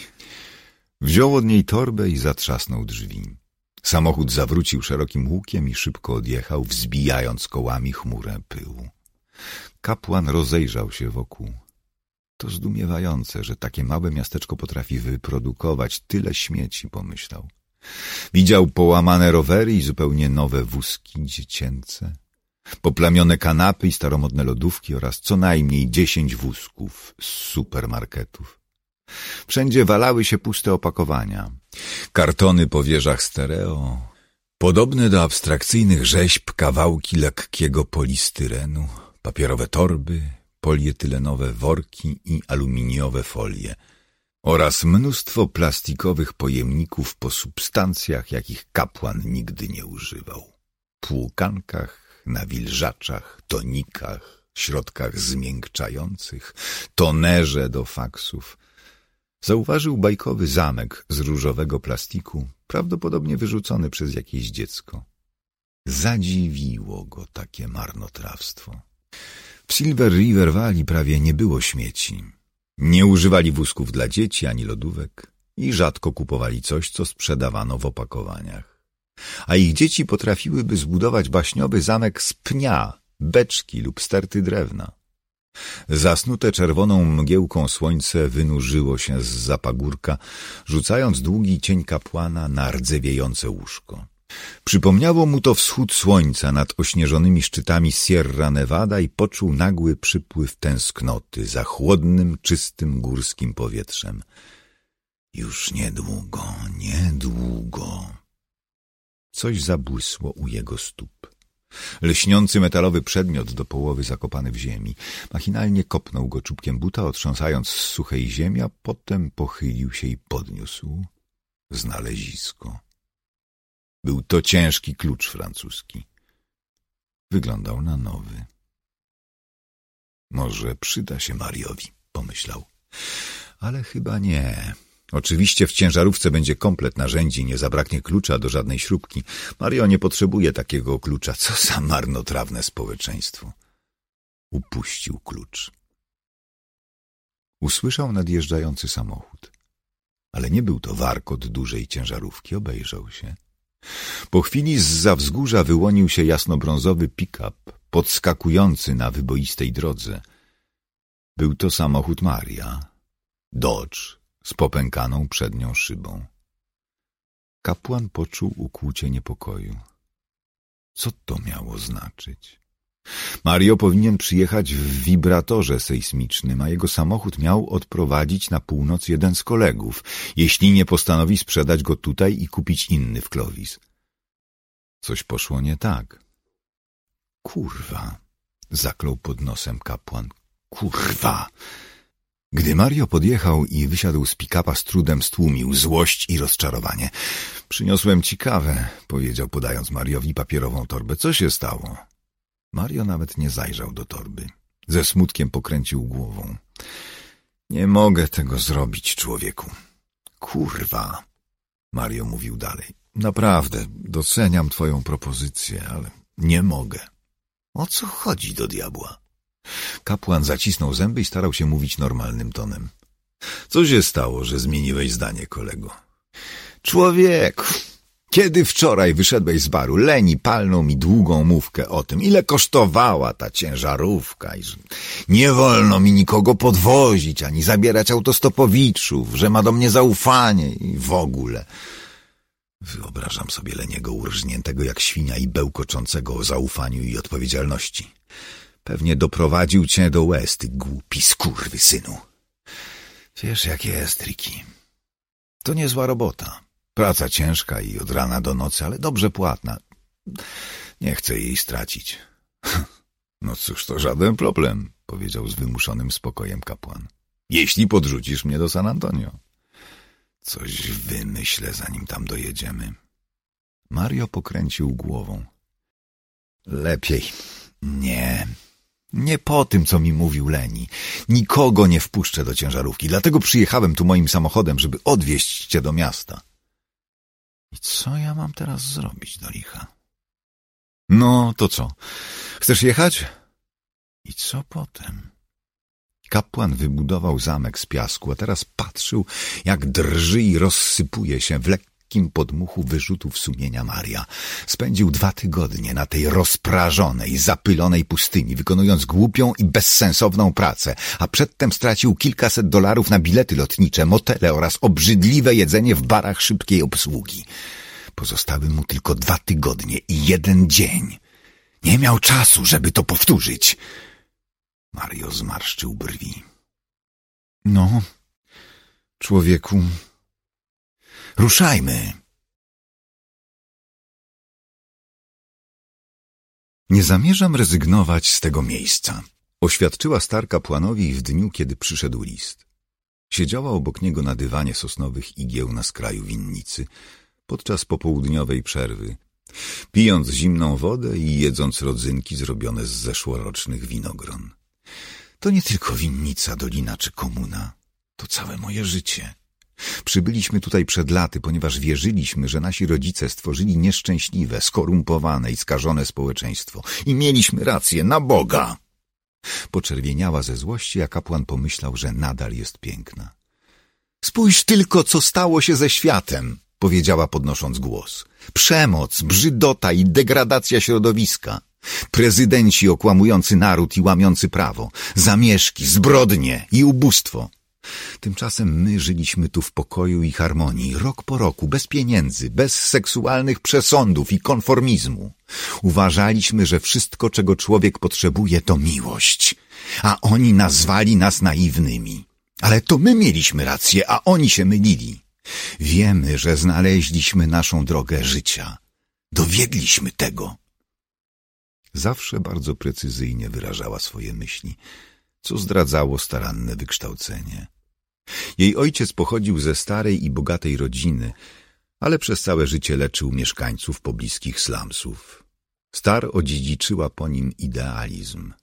Wziął od niej torbę i zatrzasnął drzwi. Samochód zawrócił szerokim łukiem i szybko odjechał, wzbijając kołami chmurę pyłu. Kapłan rozejrzał się wokół. To zdumiewające, że takie małe miasteczko potrafi wyprodukować tyle śmieci, pomyślał. Widział połamane rowery i zupełnie nowe wózki dziecięce, poplamione kanapy i staromodne lodówki oraz co najmniej dziesięć wózków z supermarketów. Wszędzie walały się puste opakowania. Kartony po wieżach stereo, podobne do abstrakcyjnych rzeźb kawałki lekkiego polistyrenu, papierowe torby, polietylenowe worki i aluminiowe folie oraz mnóstwo plastikowych pojemników po substancjach, jakich kapłan nigdy nie używał. Płukankach, nawilżaczach, tonikach, środkach zmiękczających, tonerze do faksów. Zauważył bajkowy zamek z różowego plastiku, prawdopodobnie wyrzucony przez jakieś dziecko. Zadziwiło go takie marnotrawstwo. W Silver River Valley prawie nie było śmieci. Nie używali wózków dla dzieci ani lodówek i rzadko kupowali coś, co sprzedawano w opakowaniach. A ich dzieci potrafiłyby zbudować baśniowy zamek z pnia, beczki lub sterty drewna. Zasnute czerwoną mgiełką słońce wynurzyło się z pagórka, rzucając długi cień kapłana na rdzewiejące łóżko. Przypomniało mu to wschód słońca nad ośnieżonymi szczytami Sierra Nevada i poczuł nagły przypływ tęsknoty za chłodnym, czystym górskim powietrzem. Już niedługo, niedługo. Coś zabłysło u jego stóp. Lśniący metalowy przedmiot do połowy zakopany w ziemi. Machinalnie kopnął go czubkiem buta, otrząsając z suchej ziemi, a potem pochylił się i podniósł znalezisko. Był to ciężki klucz francuski. Wyglądał na nowy. Może przyda się Mariowi, pomyślał. Ale chyba nie. Oczywiście w ciężarówce będzie komplet narzędzi, nie zabraknie klucza do żadnej śrubki. Mario nie potrzebuje takiego klucza. Co za marnotrawne społeczeństwo. Upuścił klucz. Usłyszał nadjeżdżający samochód. Ale nie był to warkot dużej ciężarówki. Obejrzał się. Po chwili zza wzgórza wyłonił się jasnobrązowy pick-up, podskakujący na wyboistej drodze. Był to samochód Maria. Dodge z popękaną przednią szybą. Kapłan poczuł ukłucie niepokoju. Co to miało znaczyć? Mario powinien przyjechać w wibratorze sejsmicznym, a jego samochód miał odprowadzić na północ jeden z kolegów, jeśli nie postanowi sprzedać go tutaj i kupić inny w Clovis. Coś poszło nie tak. Kurwa! Zaklął pod nosem kapłan. Kurwa! Gdy Mario podjechał i wysiadł z pick-upa, z trudem stłumił złość i rozczarowanie. Przyniosłem ci kawę, powiedział, podając Mariowi papierową torbę. Co się stało? Mario nawet nie zajrzał do torby. Ze smutkiem pokręcił głową. Nie mogę tego zrobić, człowieku. Kurwa, Mario mówił dalej. Naprawdę, doceniam twoją propozycję, ale nie mogę. O co chodzi do diabła? Kapłan zacisnął zęby i starał się mówić normalnym tonem. Co się stało, że zmieniłeś zdanie, kolego? Człowieku, kiedy wczoraj wyszedłeś z baru, Leni palnął mi długą mówkę o tym, ile kosztowała ta ciężarówka i że nie wolno mi nikogo podwozić, ani zabierać autostopowiczów, że ma do mnie zaufanie i w ogóle. Wyobrażam sobie Leniego urżniętego jak świnia i bełkoczącego o zaufaniu i odpowiedzialności. Pewnie doprowadził cię do łez, ty głupi skurwysynu. Wiesz, jak jest, Ricky. To niezła robota. Praca ciężka i od rana do nocy, ale dobrze płatna. Nie chcę jej stracić. No cóż, to żaden problem, powiedział z wymuszonym spokojem kapłan. Jeśli podrzucisz mnie do San Antonio. Coś wymyślę, zanim tam dojedziemy. Mario pokręcił głową. Lepiej nie. Nie po tym, co mi mówił Leni. Nikogo nie wpuszczę do ciężarówki, dlatego przyjechałem tu moim samochodem, żeby odwieźć cię do miasta. I co ja mam teraz zrobić, do licha? No, to co? Chcesz jechać? I co potem? Kapłan wybudował zamek z piasku, a teraz patrzył, jak drży i rozsypuje się w lekkim podmuchu wyrzutów sumienia Maria. Spędził dwa tygodnie na tej rozprażonej, zapylonej pustyni, wykonując głupią i bezsensowną pracę, a przedtem stracił kilkaset dolarów na bilety lotnicze, motele oraz obrzydliwe jedzenie w barach szybkiej obsługi. Pozostały mu tylko dwa tygodnie i jeden dzień. Nie miał czasu, żeby to powtórzyć. Mario zmarszczył brwi. No, człowieku, ruszajmy. Nie zamierzam rezygnować z tego miejsca, oświadczyła star kapłanowi w dniu, kiedy przyszedł list. Siedziała obok niego na dywanie sosnowych igieł na skraju winnicy podczas popołudniowej przerwy, pijąc zimną wodę i jedząc rodzynki zrobione z zeszłorocznych winogron. To nie tylko winnica, dolina czy komuna. To całe moje życie. Przybyliśmy tutaj przed laty, ponieważ wierzyliśmy, że nasi rodzice stworzyli nieszczęśliwe, skorumpowane i skażone społeczeństwo. I mieliśmy rację, na Boga! Poczerwieniała ze złości, a kapłan pomyślał, że nadal jest piękna. Spójrz tylko, co stało się ze światem, powiedziała podnosząc głos. Przemoc, brzydota i degradacja środowiska. Prezydenci okłamujący naród i łamiący prawo. Zamieszki, zbrodnie i ubóstwo. Tymczasem my żyliśmy tu w pokoju i harmonii, rok po roku, bez pieniędzy, bez seksualnych przesądów i konformizmu. Uważaliśmy, że wszystko, czego człowiek potrzebuje, to miłość, a oni nazwali nas naiwnymi. Ale to my mieliśmy rację, a oni się mylili. Wiemy, że znaleźliśmy naszą drogę życia. Dowiedliśmy tego. Zawsze bardzo precyzyjnie wyrażała swoje myśli, co zdradzało staranne wykształcenie. Jej ojciec pochodził ze starej i bogatej rodziny, ale przez całe życie leczył mieszkańców pobliskich slumsów. Star odziedziczyła po nim idealizm.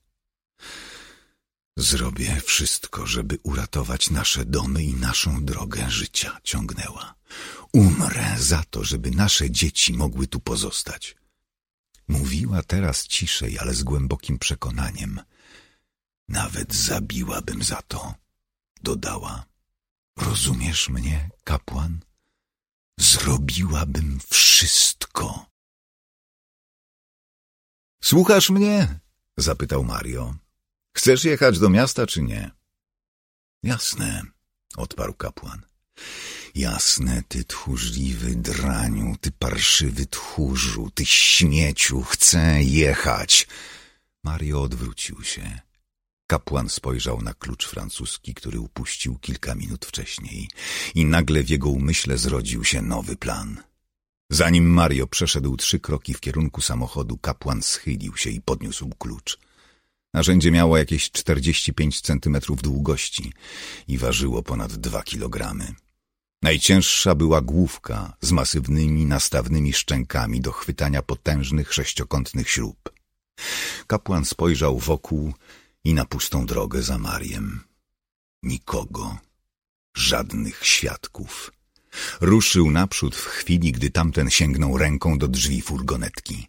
Zrobię wszystko, żeby uratować nasze domy i naszą drogę życia, ciągnęła. Umrę za to, żeby nasze dzieci mogły tu pozostać. Mówiła teraz ciszej, ale z głębokim przekonaniem. Nawet zabiłabym za to, dodała. Rozumiesz mnie, kapłan? Zrobiłabym wszystko. Słuchasz mnie? Zapytał Mario. Chcesz jechać do miasta, czy nie? Jasne, odparł kapłan. Jasne, ty tchórzliwy draniu, ty parszywy tchórzu, ty śmieciu, chcę jechać. Mario odwrócił się. Kapłan spojrzał na klucz francuski, który upuścił kilka minut wcześniej i nagle w jego umyśle zrodził się nowy plan. Zanim Mario przeszedł trzy kroki w kierunku samochodu, kapłan schylił się i podniósł klucz. Narzędzie miało jakieś czterdzieści pięć centymetrów długości i ważyło ponad dwa kilogramy. Najcięższa była główka z masywnymi, nastawnymi szczękami do chwytania potężnych sześciokątnych śrub. Kapłan spojrzał wokół i na pustą drogę za Mariem. Nikogo, żadnych świadków. Ruszył naprzód w chwili, gdy tamten sięgnął ręką do drzwi furgonetki.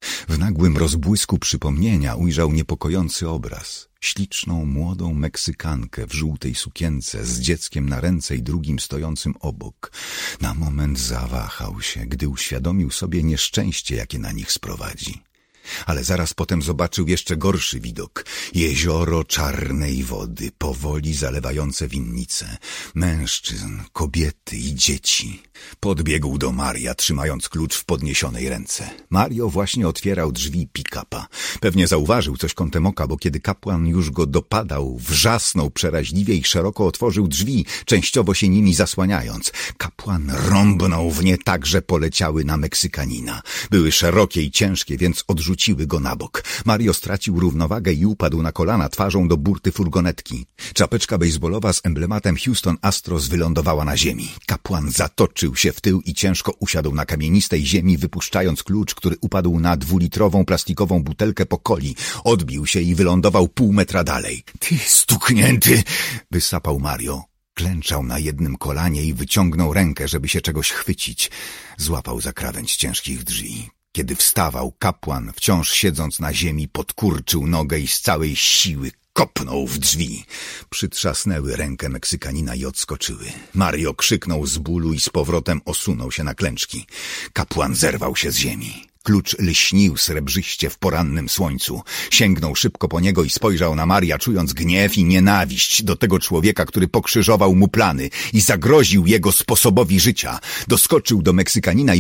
W nagłym rozbłysku przypomnienia ujrzał niepokojący obraz. Śliczną, młodą Meksykankę w żółtej sukience z dzieckiem na ręce i drugim stojącym obok. Na moment zawahał się, gdy uświadomił sobie nieszczęście, jakie na nich sprowadzi. Ale zaraz potem zobaczył jeszcze gorszy widok. Jezioro czarnej wody, powoli zalewające winnicę. Mężczyzn, kobiety i dzieci. Podbiegł do Maria, trzymając klucz w podniesionej ręce. Mario właśnie otwierał drzwi pick-upa. Pewnie zauważył coś kątem oka, bo kiedy kapłan już go dopadał, wrzasnął przeraźliwie i szeroko otworzył drzwi, częściowo się nimi zasłaniając. Kapłan rąbnął w nie tak, że poleciały na Meksykanina. Były szerokie i ciężkie, więc odrzuciły go na bok. Mario stracił równowagę i upadł na kolana twarzą do burty furgonetki. Czapeczka bejsbolowa z emblematem Houston Astros wylądowała na ziemi. Kapłan zatoczył się w tył i ciężko usiadł na kamienistej ziemi, wypuszczając klucz, który upadł na dwulitrową plastikową butelkę po coli. Odbił się i wylądował pół metra dalej. Ty stuknięty! Wysapał Mario. Klęczał na jednym kolanie i wyciągnął rękę, żeby się czegoś chwycić. Złapał za krawędź ciężkich drzwi. Kiedy wstawał, kapłan, wciąż siedząc na ziemi, podkurczył nogę i z całej siły kopnął w drzwi. Przytrzasnęły rękę Meksykanina i odskoczyły. Mario krzyknął z bólu i z powrotem osunął się na klęczki. Kapłan zerwał się z ziemi. Klucz lśnił srebrzyście w porannym słońcu. Sięgnął szybko po niego i spojrzał na Maria, czując gniew i nienawiść do tego człowieka, który pokrzyżował mu plany i zagroził jego sposobowi życia. Doskoczył do Meksykanina i